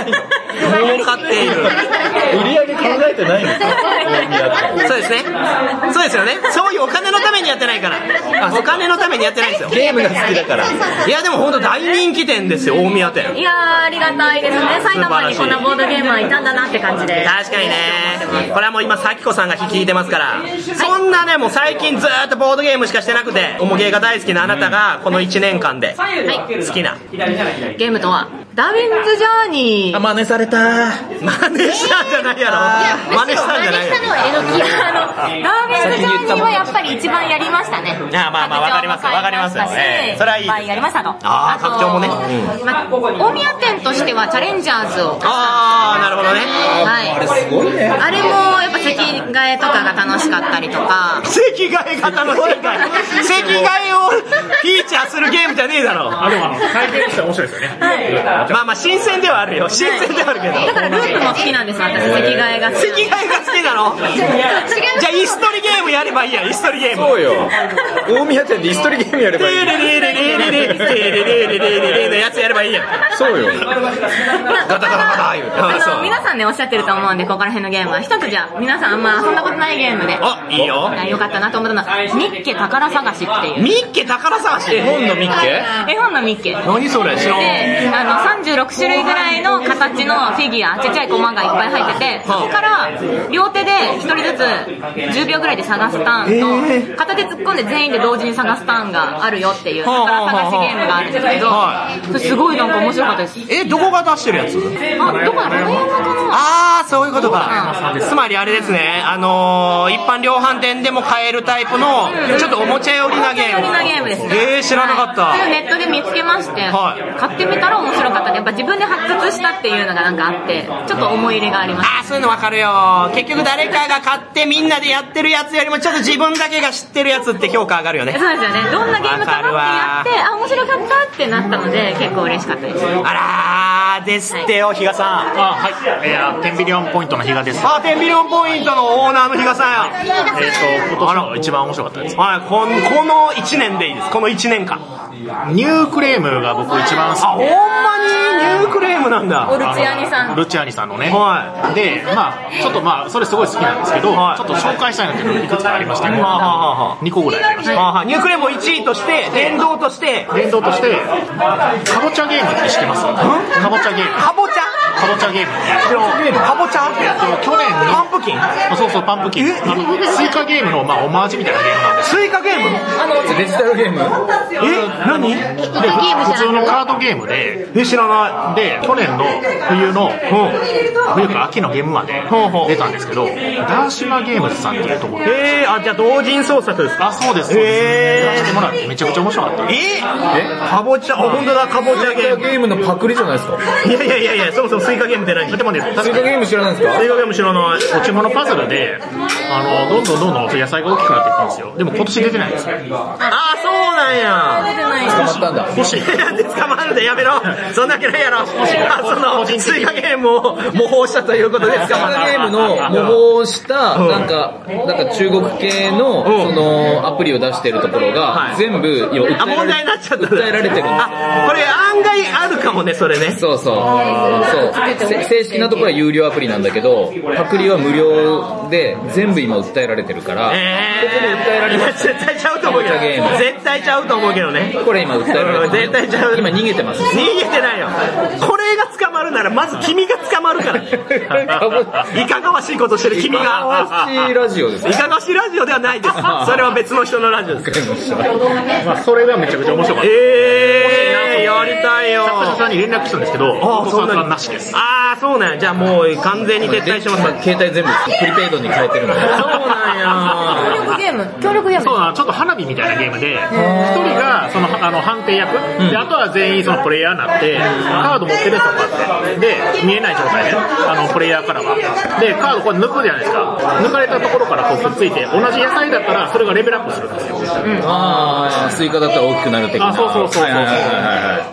儲かっている。 売り上げ考えてないんですか？ そうですね。そうですよね。そういうお金のためにやってないから。お金のためにやってないんですよ。 ゲームが好きだから。 いやでも本当大人気店ですよ、大宮店。 いやー、ありがたいですね。埼玉にこんなボードゲームはいたんだなって感じで。 確かにね。これはもう今、咲子さんが聞いてますから。そんなね、もう最近ずーっとボードゲームしかしてなくて、おもげが大好きなあなたが、このいちねんかんで、好きなゲームとは、ダーウィンズジャーニー。 あ、真似された。 真似したんじゃないやろ。真似したんじゃないやろ。 真似したのはえのき。あの、ダーウィンズジャーニーはやっぱり一番やりましたね。 あまあまあ、わかりますよ。わかりますよ。ええ、それはいい。 いっぱいやりましたと。 ああ、拡張もね。 まあ、大宮店としてはチャレンジャーズを。 ああ、なるほどね。 はい。 あれすごいね。 あれもやっぱ席替えとかが楽しかったりとか。 席替えが楽しいかい。席替えをフィーチャーするゲームじゃねえだろ。 あ、でもあの、体験としては面白いですよね。 はい。 まあまあ、新鮮ではあるよ。新鮮ではあるけど。 だからループも好きなんです、私、席替えが。 席替えが好きなの？じゃあ、イス取りゲームやればいいや、イス取りゲーム。 そうよ。大宮店でイス取りゲームやればいい。 レレレレレレレレレレレレレのやつやればいいや。 そうよ。 ガタガタガタ言う。 あの、皆さんね、おっしゃってると思うんで、ここら辺のゲームは。一つじゃあ、皆さんあんま遊んだことないゲームで。 あ、いいよ。 よかったなと思ったのは、ミッケ宝探しっていう。 ミッケ宝探し？ 絵本のミッケ？ 絵本のミッケ。 何それ？知らん。 で、あの、さんじゅうろくしゅるいぐらいの形のフィギュア、ちっちゃいコマがいっぱい入ってて、そこから両手で一人ずつじゅうびょうぐらいで探すターンと、片手突っ込んで全員で同時に探すターンがあるよっていう宝探しゲームがあるんですけど、それすごいなんか面白かったです。 え、どこが出してるやつ？ あ、どこだろう？ あー、そういうことか。つまりあれですね、あのー、一般量販店でも買えるタイプの、ちょっとおもちゃ寄りなゲーム。 おもちゃ寄りなゲームですね。 えー、知らなかった。 はい、それをネットで見つけまして、はい、買ってみたら面白かったで、やっぱ自分で発掘したっていうのがなんかあって、ちょっと思い入れがあります。 あー、そういうのわかるよ。結局誰かが買ってみんなでやってるやつよりもちょっと自分だけが知ってるやつって評価上がるよね。 そうですよね。どんなゲームかなってやって、あ、面白かったってなったので、結構嬉しかったです。 あらー、ですってよ、比嘉さん。 あ、はい。えー、テンビリオンポイントの比嘉です。 あ、テンビリオンポイントのオーナーの比嘉さんや。 えっと、今年の一番面白かったです。 はい、この、このいちねんでいいです。このいちねんかん。 ニュークレームが僕一番好きで。 あ、ほんまにニュークレームなんだ。 ルチアニさん。 ルチアニさんのね。 はい。 で、まあちょっとまあそれすごい好きなんですけど、はい、ちょっと紹介したいなっていうのがいくつかありまして、ね、にこぐらいありました。 はい、ニュークレームをいちいとして、電動として、 電動として、かぼちゃゲームって知ってます？かぼちゃゲーム。 かぼちゃ？ かぼちゃゲーム。 かぼちゃ？ えっと、去年の。 パンプキン？ そうそう、パンプキン。あの、スイカゲームの、まあ、オマージュみたいなゲームなんです。 スイカゲーム？ あの、デジタルゲーム？ え？何？ で、普通のカードゲームで、 え、知らない。 で、去年の冬の、冬か秋のゲームまで出たんですけど、ダーシマゲームズさんっていうところで。 えー、あ、じゃあ同人創作ですか？ あ、そうです、そうです。やらせてもらってめちゃくちゃ面白かったです。 えー、かぼちゃ、あ、ほんとだ、かぼちゃゲーム。 ゲームのパクリじゃないですか？ いやいやいやいや、そもそもスイカゲームって何？ でもね、 スイカゲーム知らないんですか？ スイカゲーム知らない。 落ち物パズルで、あの、どんどんどんどん野菜が大きくなっていくんですよ。でも今年出てないんですよ。 あ、そうなんや。 出てない。 捕まったんだ。 欲しい。 なんで捕まるんだ、やめろ。そんなわけないやろ。あ、その、スイカゲームを模倣したということですか？ スイカゲームの模倣した、なんか、なんか中国系の、その、アプリを出してるところが、全部、 あ、問題になっちゃった。 訴えられてるんです。 あ、これ案外あるかもね、それね。 そうそう。そう。正式なところは有料アプリなんだけど、パクリは無料で、全部今訴えられてるから、 えー、 ここも訴えられます。 絶対ちゃうと思うけど、絶対ちゃうと思うけどね。 これ今訴えられてる。 絶対ちゃう。 今逃げてます。 逃げてないよ。これが捕まるなら、まず君が捕まるから。いかがわしいことしてる君が。 いかがわしいラジオです。 いかがわしいラジオではないです。それは別の人のラジオです。 まあ、それがめちゃくちゃ面白かった。 えー、やりたいよ。 作者さんに連絡したんですけど、あ、そんななしです。 あー、そうなんや。じゃあもう完全に撤退します。 携帯全部プリペイドに変えてるので。 そうなんや。 協力ゲーム協力ゲームそうなの、ちょっと花火みたいなゲームで、一人がそのあの判定役、で、あとは全員そのプレイヤーになって、カード持ってるやつをこうやって、で、見えない状態で、あの、プレイヤーからは。で、カードこう抜くじゃないですか。抜かれたところからこうくっついて、同じ野菜だったらそれがレベルアップするんですよ。 ああ、スイカだったら大きくなる的な。 あ、そうそうそうそう。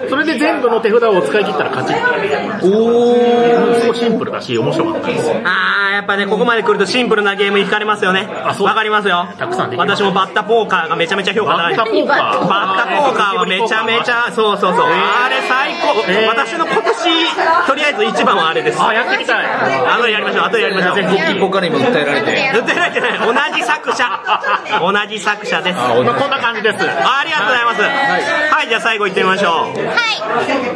それで全部の手札を使い切ったら勝ちっていう。おー。すごいシンプルだし、面白かったです。 あー、やっぱね、ここまで来るとシンプルなゲームに惹かれますよね。わかりますよ。 たくさんできます。 私もバッタポーカーがめちゃめちゃ評価高い。 バッタポーカーバッタポーカーはめちゃめちゃ、そうそうそう。あれ最高。私の今年、とりあえず一番はあれです。 あ、やってみたい。 あとでやりましょう、あとでやりましょう。 ポッキーポカにも訴えられて。 訴えられてない。同じ作者。同じ作者です。 こんな感じです。 ありがとうございます。はい、じゃあ最後行ってみましょう。 はい。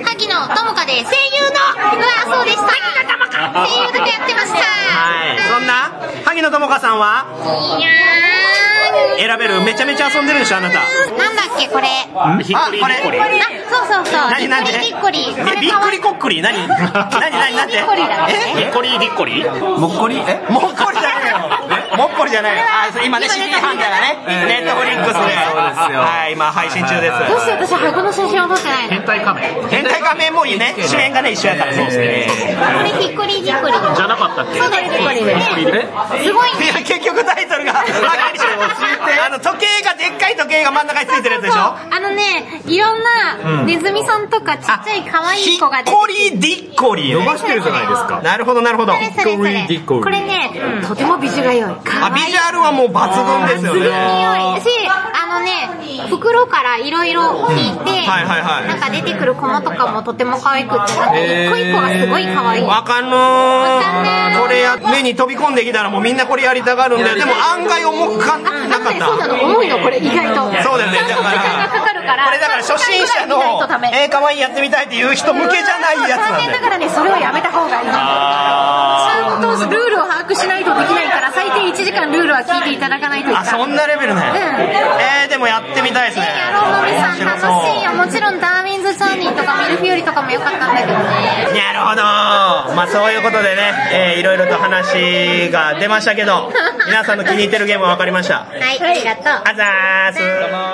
萩野智香で声優の、うわ、そうでした。声優とかやってました。 はい。そんな、萩野智香さんはいやー。選べる。めちゃめちゃ遊んでるでしょ、あなた。 なんだっけ、これ。 あ、これ。 あ、そうそうそう。 何何でびっこり。 え、びっくりこっくり何何何何てびっこりだね。 びっこりびっこりもっこりえもっこりじゃないよ。もっこりじゃないよ。あ、今ね、シティハンターがね、ネットフリックスで。はい、今配信中です。 どうして私、箱の写真を撮ってないの？ 変態仮面。 変態仮面もいいね。主演がね、一緒やから。そうですね。 これ、ひっこりじっこり。 じゃなかったっけ？ そうだよ、ひっこりね。すごいね。 いや、結局タイトルが、あの、時計が、でっかい時計が真ん中についてるやつでしょ？ あのね、いろんなネズミさんとかちっちゃい可愛い子が出てひっこりディッコリ。 伸ばしてるじゃないですか。 なるほど、なるほど。 それそれそれこれね、とてもビジュが良い。 あ、ビジュアルはもう抜群ですよね。 抜群に良いし、あのね、袋からいろいろ引いて、なんか出てくるコマとかもとても可愛くって、なんか一個一個がすごい可愛い。 わかんのー。これや、目に飛び込んできたらもうみんなこれやりたがるんで、でも案外重くなかった。 そうなの、重いの、これ意外と。 そうだよね、だから。 かかるから。 これだから初心者の、えー、可愛いやってみたいっていう人向けじゃないやつなんだよ。 だからね、それをやめた方がいい。ちゃんとルールを把握しないとできないから、最低いちじかんルールは聞いていただかないといけない。 あ、そんなレベルね。 うん。 えー、でもやってみたいですね。 やろう、のみさん楽しいよ。もちろんダーウィンズ・チャーニーとかミルフィオリとかも良かったんだけどね。 なるほど。まあそういうことでね、えー、いろいろと話が出ましたけど、皆さんの気に入ってるゲームは分かりました。 はい、ありがとう。 あざーす。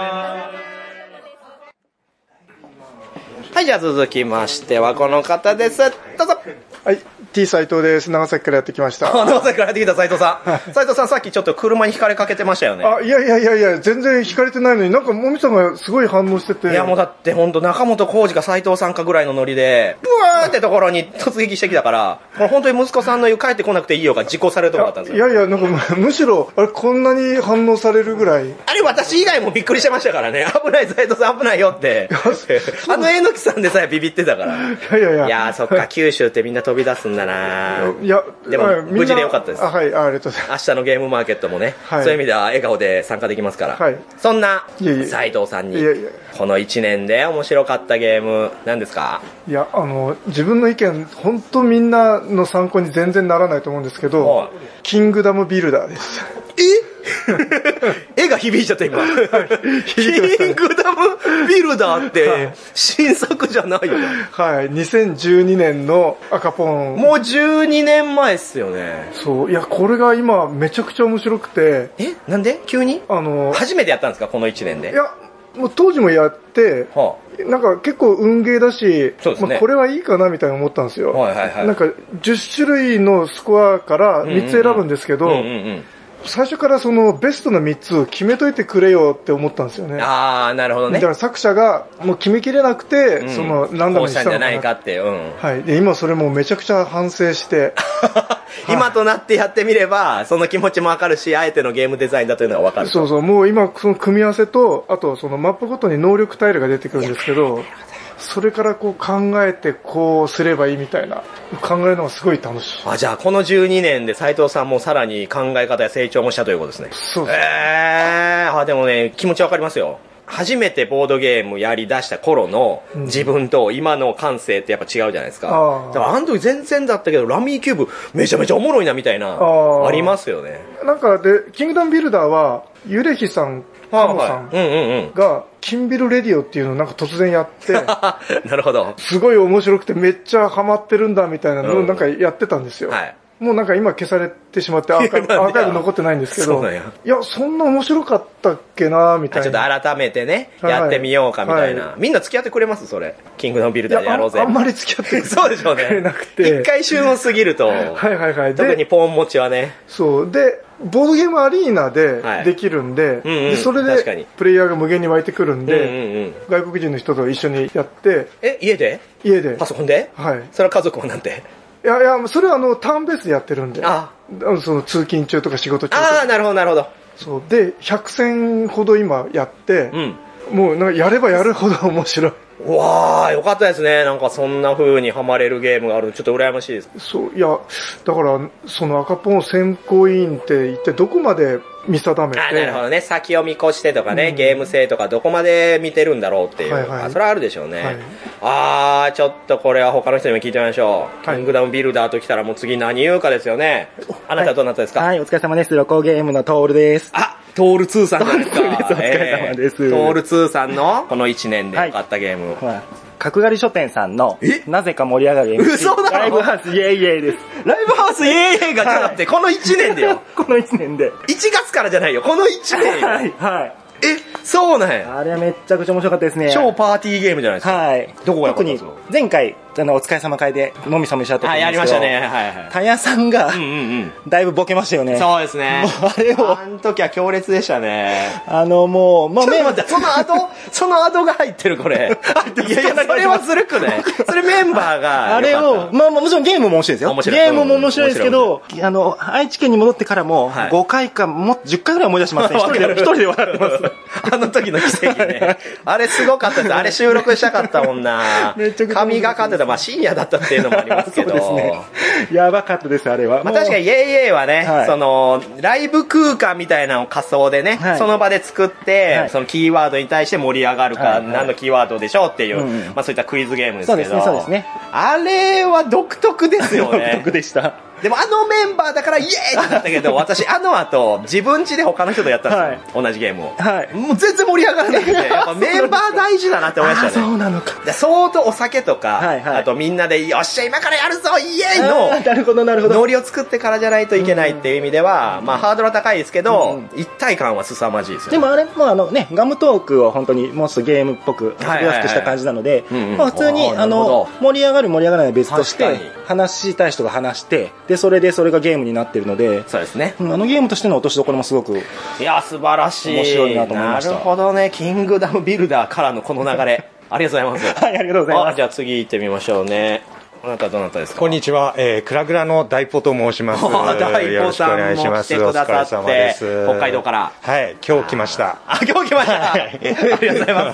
はい、じゃあ続きましてはこの方です。どうぞ。 はい、T 斉藤です。長崎からやってきました。 長崎からやってきた斉藤さん。斉藤さんさっきちょっと車に引かれかけてましたよね。 あ、いやいやいやいや、全然引かれてないのに、なんかもみさんがすごい反応してて。 いやもうだってほんと中本浩二か斉藤さんかぐらいのノリで、ブワーってところに突撃してきたから、これ本当に息子さんの言う帰ってこなくていいよが実行されるとこだったんですよ。 いやいや、なんかむしろ、あれこんなに反応されるぐらい。 あれ私以外もびっくりしてましたからね。危ない斉藤さん危ないよって。あのえのきさんでさえビビってたから。いやいやいや。 いやーそっか、九州ってみんな飛び出すんだな。 いや、 でも無事でよかったです。 あ、はい、ありがとうございます。明日のゲームマーケットもね、はい、そういう意味では笑顔で参加できますから、はい、そんな斉藤さんにこのいちねんで面白かったゲーム何ですか？ いや、あの自分の意見本当みんなの参考に全然ならないと思うんですけど、キングダムビルダーです。 え絵が響いちゃった今、はい、キングダムビルダーって新作じゃないよね。 はい、にせんじゅうにねんの赤ポン。 もうじゅうにねんまえっすよね。 そう、いやこれが今めちゃくちゃ面白くて。 え、なんで急に？ あの初めてやったんですかこのいちねんで？ いやもう当時もやって、はあ、なんか結構運ゲーだし、ね、まあ、これはいいかなみたいに思ったんですよ、はいはいはい、なんかじゅっしゅるいのスコアからみっつ選ぶんですけど、最初からそのベストのみっつを決めといてくれよって思ったんですよね。 ああ、なるほどね。 だから作者がもう決めきれなくて、うん、そのランダムにしたのかな。こうしたんじゃないかって、うん、はい。で今それもめちゃくちゃ反省して今となってやってみればその気持ちもわかるし、あえてのゲームデザインだというのがわかる。 そうそう、もう今その組み合わせと、あとそのマップごとに能力タイルが出てくるんですけど、それからこう考えてこうすればいいみたいな考えるのがすごい楽しい。 あ、じゃあこのじゅうにねんで斉藤さんもさらに考え方や成長もしたということですね。 そうです。 えー、あ、でもね気持ちわかりますよ。初めてボードゲームやり出した頃の自分と今の感性ってやっぱ違うじゃないですか。うん、だからあの時全然だったけどラミーキューブめちゃめちゃおもろいなみたいな あ, ありますよね。 なんかでキングダムビルダーはユレヒさんカモさんがキンビルレディオっていうのをなんか突然やってなるほど、 すごい面白くてめっちゃハマってるんだみたいなのをなんかやってたんですよ、うん、はい、もうなんか今消されてしまってアーカイブ、アーカイブ残ってないんですけど、いやそんな面白かったっけなみたいな。 ちょっと改めてね、はい、やってみようかみたいな、はい、みんな付き合ってくれます？それキングダムビルダーでやろうぜ。 あ, あんまり付き合ってくれそうでしょうね。 なくて一回旬を過ぎるとはいはいはい、特にポーン持ちはね。 そうでボードゲームアリーナでできるんで、はいうんうん、でそれでプレイヤーが無限に湧いてくるんで、うんうんうん、外国人の人と一緒にやって。 え、家で家で。 パソコンではい。 それは家族はなんていやいや、それはあの、ターンベースでやってるんで。ああ。その通勤中とか仕事中とか。 ああ、なるほどなるほど。 そう。で、ひゃく戦ほど今やって、うん、もうなんかやればやるほど面白い。 わー、よかったですね。なんかそんな風にハマれるゲームがあるのちょっと羨ましいです。 そう、いや、だから、その赤ポン選考委員って一体どこまで見定めて。 あ、なるほどね。先を見越してとかね、うん、ゲーム性とかどこまで見てるんだろうっていう。はいはい、あ、それはあるでしょうね。はい、あー、ちょっとこれは他の人にも聞いてみましょう。はい、キングダムビルダーと来たらもう次何言うかですよね。あなたはどうなったですか？ はい、はい、お疲れ様です。ロコゲームのトールです。 あ、トールツーさんじゃないですか。 お疲れ様です。 えー、トールツーさんのこのいちねんで良かったゲーム。はい、 角刈り書店さんのなぜか盛り上がる エムシー嘘なの？ ライブハウスイエイイエイです。 ライブハウスイエイイエイがじゃなくてこのいちねんでよ。 このいちねんで。 いちがつからじゃないよ。このいちねんよ。 はいはい。 え、そうなんや。 あれはめっちゃくちゃ面白かったですね。 超パーティーゲームじゃないですか。 はい。 どこが良かったんですか？ 特に前回あのお疲れ様会でのみさんも一緒だったと思うんですけど、はい、やりましたね。はいはい。タヤさんが、うんうんうん、だいぶボケましたよね。 そうですね。 もうあれをあの時は強烈でしたね。 あのもうまあちょっと待って、その後その後が入ってるこれ。いやいや、それはずるくね。それメンバーがあれをまあもちろんゲームも面白いですよ。面白い。ゲームも面白いですけど、あの愛知県に戻ってからもごかいかもじゅっかいぐらい思い出しますね。一人で一人で笑ってます。 あの時の奇跡ね。あれすごかったです。あれ収録したかったもんな。神がかってた。まあ深夜だったっていうのもありますけど。そうですね。 やばかったです、あれは。 まあ確かにイエイイエイはね、はい、その、ライブ空間みたいなのを仮想でね、はい、その場で作って、はい、そのキーワードに対して盛り上がるか、はい、何のキーワードでしょうっていう、うん、まあそういったクイズゲームですけど。そうですね、そうですね。あれは独特ですよね。 独特でした。 でもあのメンバーだからイエーイってなったけど、私あの後、自分家で他の人とやったんですよ。はい、同じゲームを。はい。もう全然盛り上がらなくて、やっぱメンバー大事だなって思いましたね。 そうなのか。 で相当お酒とか、はいはい、あとみんなで、よっしゃ今からやるぞイエーイの、 なるほどなるほど。 ノリを作ってからじゃないといけないっていう意味では、まあハードルは高いですけど、うん、一体感は凄まじいですよ、ね。 でもあれもあのね、ガムトークを本当にもうちょっとゲームっぽく、やりやすくした感じなので、まあ普通に、あの、盛り上がる盛り上がらない別として、話したい人が話して、で、それでそれがゲームになってるので、 そうですね。 あのゲームとしての落としどころもすごく、 いや、素晴らしい。 面白いなと思いました。 なるほどね。キングダムビルダーからのこの流れ。ありがとうございます。 はい、ありがとうございます。 じゃあ次行ってみましょうね。あなたどなたですか？ こんにちは、えー、クラグラの大ポと申します。 大ポさんも来てくださって、北海道から。 はい、今日来ました。 あ、今日来ました。はい、ありがとうございます。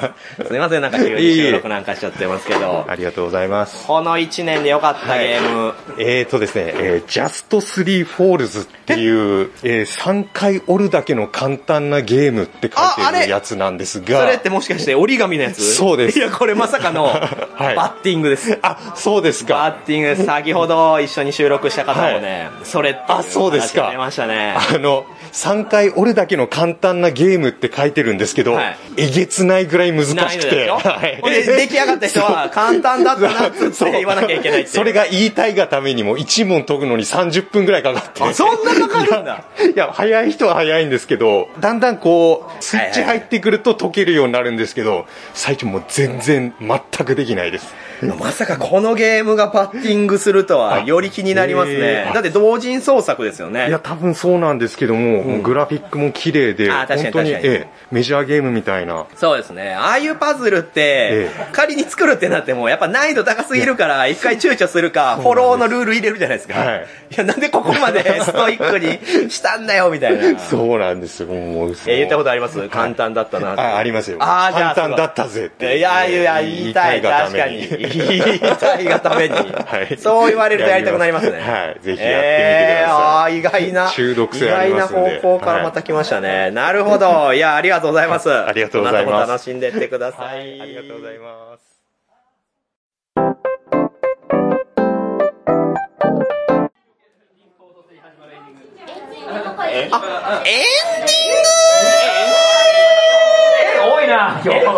すみません、なんか急に収録なんかしちゃってますけど。 ありがとうございます。 このいちねんで良かったゲーム。はい、 えーとですね、えー、ジャストスリーフォールズっていう、えー、さんかい折るだけの簡単なゲームって書いてるやつなんですが。 それってもしかして折り紙のやつ？ そうです。 いや、これまさかの、バッティングです。 あ、そうですか。 バッティングです。先ほど一緒に収録した方もね、はい、それってあ、そうですか。 出ましたね。 あの、さんかい折るだけの簡単なゲームって書いてるんですけど、はい、えげつないぐらい難しくて。 はい、で出来上がった人は簡単だったなって言わなきゃいけないっていう。 それが言いたいがためにも一問解くのにさんじゅっぷんぐらいかかって。 あ、そんなかかるんだ。 いや、早い人は早いんですけど、だんだんこう、スイッチ入ってくると解けるようになるんですけど、最初もう全然全くできないです。 まさかこのゲームがバッティングするとはより気になりますね。だって同人創作ですよね。 いや、多分そうなんですけども、うん、グラフィックも綺麗で、本当に、ええ、メジャーゲームみたいな。 そうですね。ああいうパズルって、ええ、仮に作るってなっても、やっぱ難易度高すぎるから、一回躊躇するか、フォローのルール入れるじゃないですか。はい。いや、なんでここまでストイックにしたんだよ、みたいな。 そうなんですよ、もう。 え、言ったことあります？簡単だったなって。 あ、ありますよ。ああ、じゃあ。簡単だったぜって。 いやいや、言いたい、確かに。言いたいがために。はい。そう言われるとやりたくなりますね。 はい。ぜひやってみてください。えー、ああ、意外な。 中毒性ありますんで。 意外な方向からまた来ましたね。はい、なるほど。いや、ありがとうございます。 ありがとうございます。 あなたも楽しんでってください。 ありがとうございます。 あ、エンディング多いな、今日。エンディング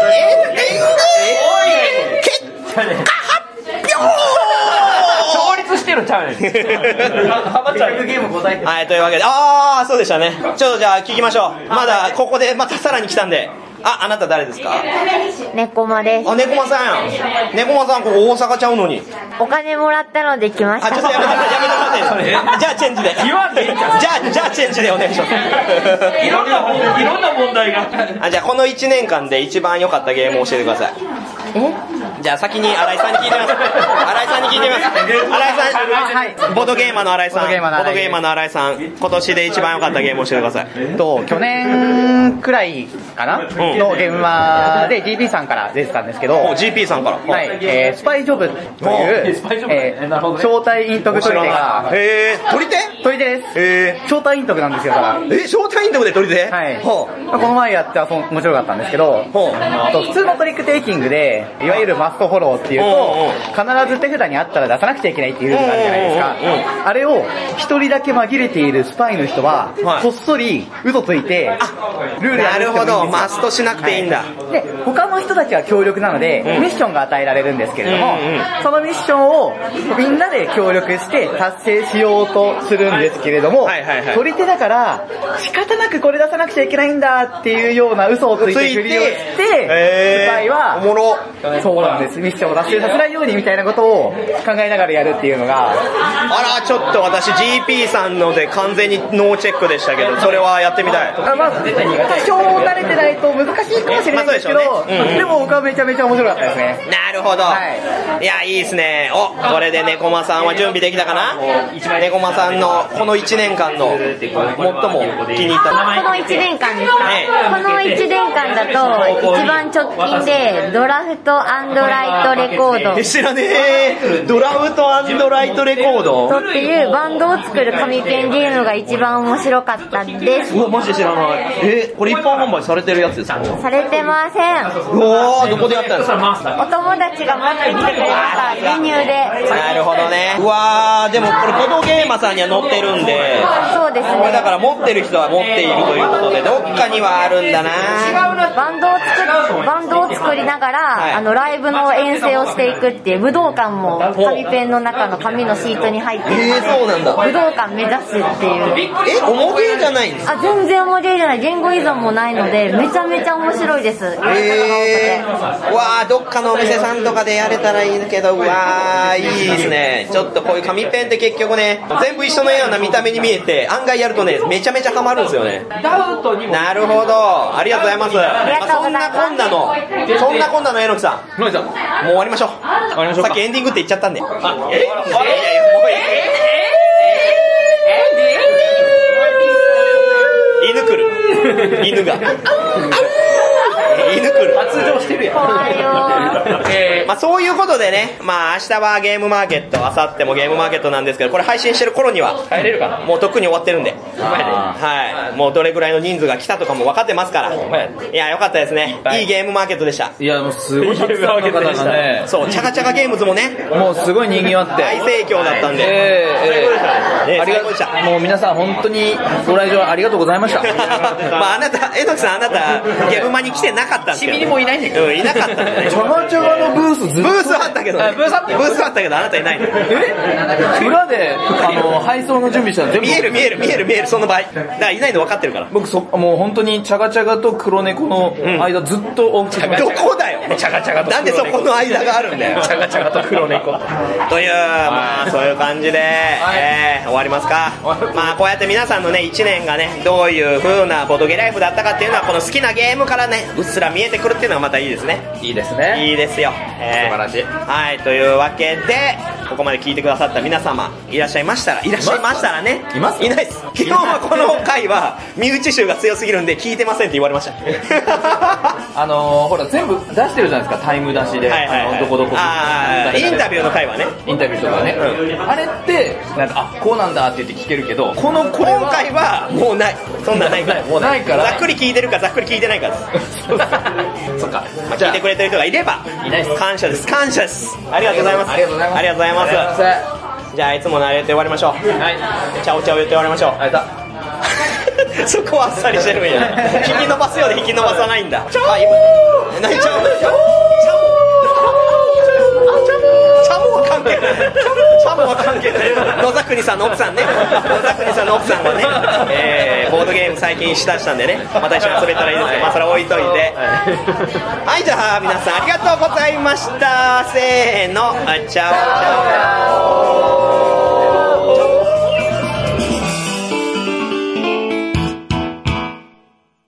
結果発表勝率してるちゃうねん。 浜ちゃんゲーム答えて。はい、というわけで、あー、そうでしたね。ちょっとじゃあ聞きましょう。まだここでまたさらに来たんで。 あ、あなた誰ですか？ 猫間です。 あ、猫間さんやん。猫間さん、ここ大阪ちゃうのに。 お金もらったので来ました。 あ、ちょっとやめて、やめてください。じゃあチェンジで。言わんでいいんか。じゃあ、じゃあチェンジでお願いします。 いろんな、いろんな問題が。 あ、じゃあこのいちねんかんで一番良かったゲームを教えてください。 え？ じゃあ先に新井さんに聞いてみます。新井さんに聞いてみます。新井さん、ボードゲーマーの新井さん。ボードゲーマーの新井さん。今年で一番良かったゲームを教えてください。 えっと、去年くらいかな、うん、のゲームマで ジーピー さんから出てたんですけど、 ジーピー さんからはい、えー、スパイジョブという、えー、招待陰徳取り手が、 へー、取り手取り手です。へー、招待陰徳なんですよ、だから。 え、招待陰徳で取り手？ はい。この前やっては面白かったんですけど、普通のトリックテイキングで、いわゆるマストフォローっていうと、必ず手札にあったら出さなくちゃいけないっていうルールがあるじゃないですか。あれを一人だけ紛れているスパイの人は、こっそり嘘ついて、ルールなるほど、マストしなくていいんだ。 で、他の人たちは協力なので、ミッションが与えられるんですけれども、そのミッションをみんなで協力して達成しようとするんですけれども、取り手だから仕方なくこれ出さなくちゃいけないんだっていうような嘘をついてふりをして、スパイは、 おもろ。 そうなんです。ミッションを達成させないようにみたいなことを考えながらやるっていうのが。 あら、ちょっと私 ジーピー さんので完全にノーチェックでしたけど、それはやってみたい。 あ、まあ、多少慣れてないと難しいかもしれないですけど、でも僕はめちゃめちゃ面白かったですね。 なるほど。いや、いいですね。お、これで猫間さんは準備できたかな？猫間さんのこのいちねんかんの最も気に入った。 このいちねんかんですか？このいちねんかんだと、一番直近で、ドラフト&ライトレコード。 知らねえ。ドラフト&ライトレコードとっていうバンドを作る紙ペンゲームが一番面白かったです。 うわ、マジで知らない。え、これ一般販売されてるやつですか？ されてません。 うわー、どこでやったんですか？ お友達が持ってきてくれました。輸入で。 なるほどね。うわー、でもこれボドゲーマさんには載ってるんで、 そうですね。 これだから持ってる人は持っているということで、どっかにはあるんだな。 バンドを作り、バンドを作りながら、はい、あのライブの遠征をしていくっていう、武道館も紙ペンの中の紙のシートに入ってる、 えー、そうなんだ。 武道館目指すっていう。 え、重げじゃないんですか？ あ、全然重げじゃない。言語依存もないので、めちゃめちゃ面白いです。 えー、うわー、どっかのお店さんとかでやれたらいいけど、うわー、いいですね。ちょっとこういう紙ペンって結局ね、全部一緒のような見た目に見えて、案外やるとね、めちゃめちゃハマるんですよね。なるほど。ありがとうございます。まあ、そんなこんなの、そんなこんなのえのきさん。もう終わりましょう。終わりましょう。さっきエンディングって言っちゃったんで。あ、え？いやいや、もうえ？犬来る。犬が。犬来る。発情してるやん。えー、まあそういうことでね、まあ明日はゲームマーケット、明後日もゲームマーケットなんですけど、これ配信してる頃には入れるかな。もうとっくに終わってるんで、はい、もうどれぐらいの人数が来たとかも分かってますから。いや、よかったですね。いいゲームマーケットでした。 いや、もうすごいたくさんの方がね、 そう、チャカチャカゲームズもね、 もうすごい賑わって大盛況だったんで、 えー、 最高でしたね。 ありがとうございました。もう皆さん本当にご来場ありがとうございました。 まああなた、えのきさん、あなたゲームマに来てなかったんですけど、 しみにもいないんだけど、 うん、いなかったんでね。 チャガチャガのブースずっとブースあったけど、ね、 ブースあったブースあったけどあなたいないの。 え？裏であの配送の準備したら全部見える見える見える見える、その場合だからいないの分かってるから。 僕そもう本当にチャガチャガと黒猫の間ずっと往復してました。 どこだよ。チャガチャガとなんでそこの間があるんだよ。 チャガチャガと黒猫という、まあそういう感じで、えー、終わりますか。まあこうやって皆さんのねいちねんがねどういう風なボドゲライフだったかっていうのはこの好きなゲームからねうっすら見えてくるっていうのがまたいいですね。 いいですね。 いいですよ。 えー、素晴らしい。 はい、というわけでここまで聞いてくださった皆様いらっしゃいましたらいらっしゃいましたらねいますいないです。昨日はこの回は身内臭が強すぎるんで聞いてませんって言われました。 あのー、ほら全部出してるじゃないですか、タイム出しで、はいはいはい、あのどこどこあインタビューの回はねインタビューとかね、うん、あれってなんかあこうなんだって言って聞けるけどこの今回はもうないそんなないからもうないからざっくり聞いてるかざっくり聞いてないかですそっか、まあ、聞いてくれてる人がいればいないです感謝です感謝ですありがとうございますありがとうございますありがとうございますじゃあいつものあれ言って終わりましょうはいチャオチャオ言って終わりましょうありがとうそこはあっさりしてるんや引き伸ばすようで引き伸ばさないんだチャオあ今何チャオチャオチャオは関係ないチャオは関係ない野崎さんの奥さんね野崎さんの奥さんはね、えー、ボードゲーム最近しだしたんでねまた一緒に遊べたらいいですけどまあそれは置いといてはい、じゃあ皆さんありがとうございました。せーの、チャオチャオ。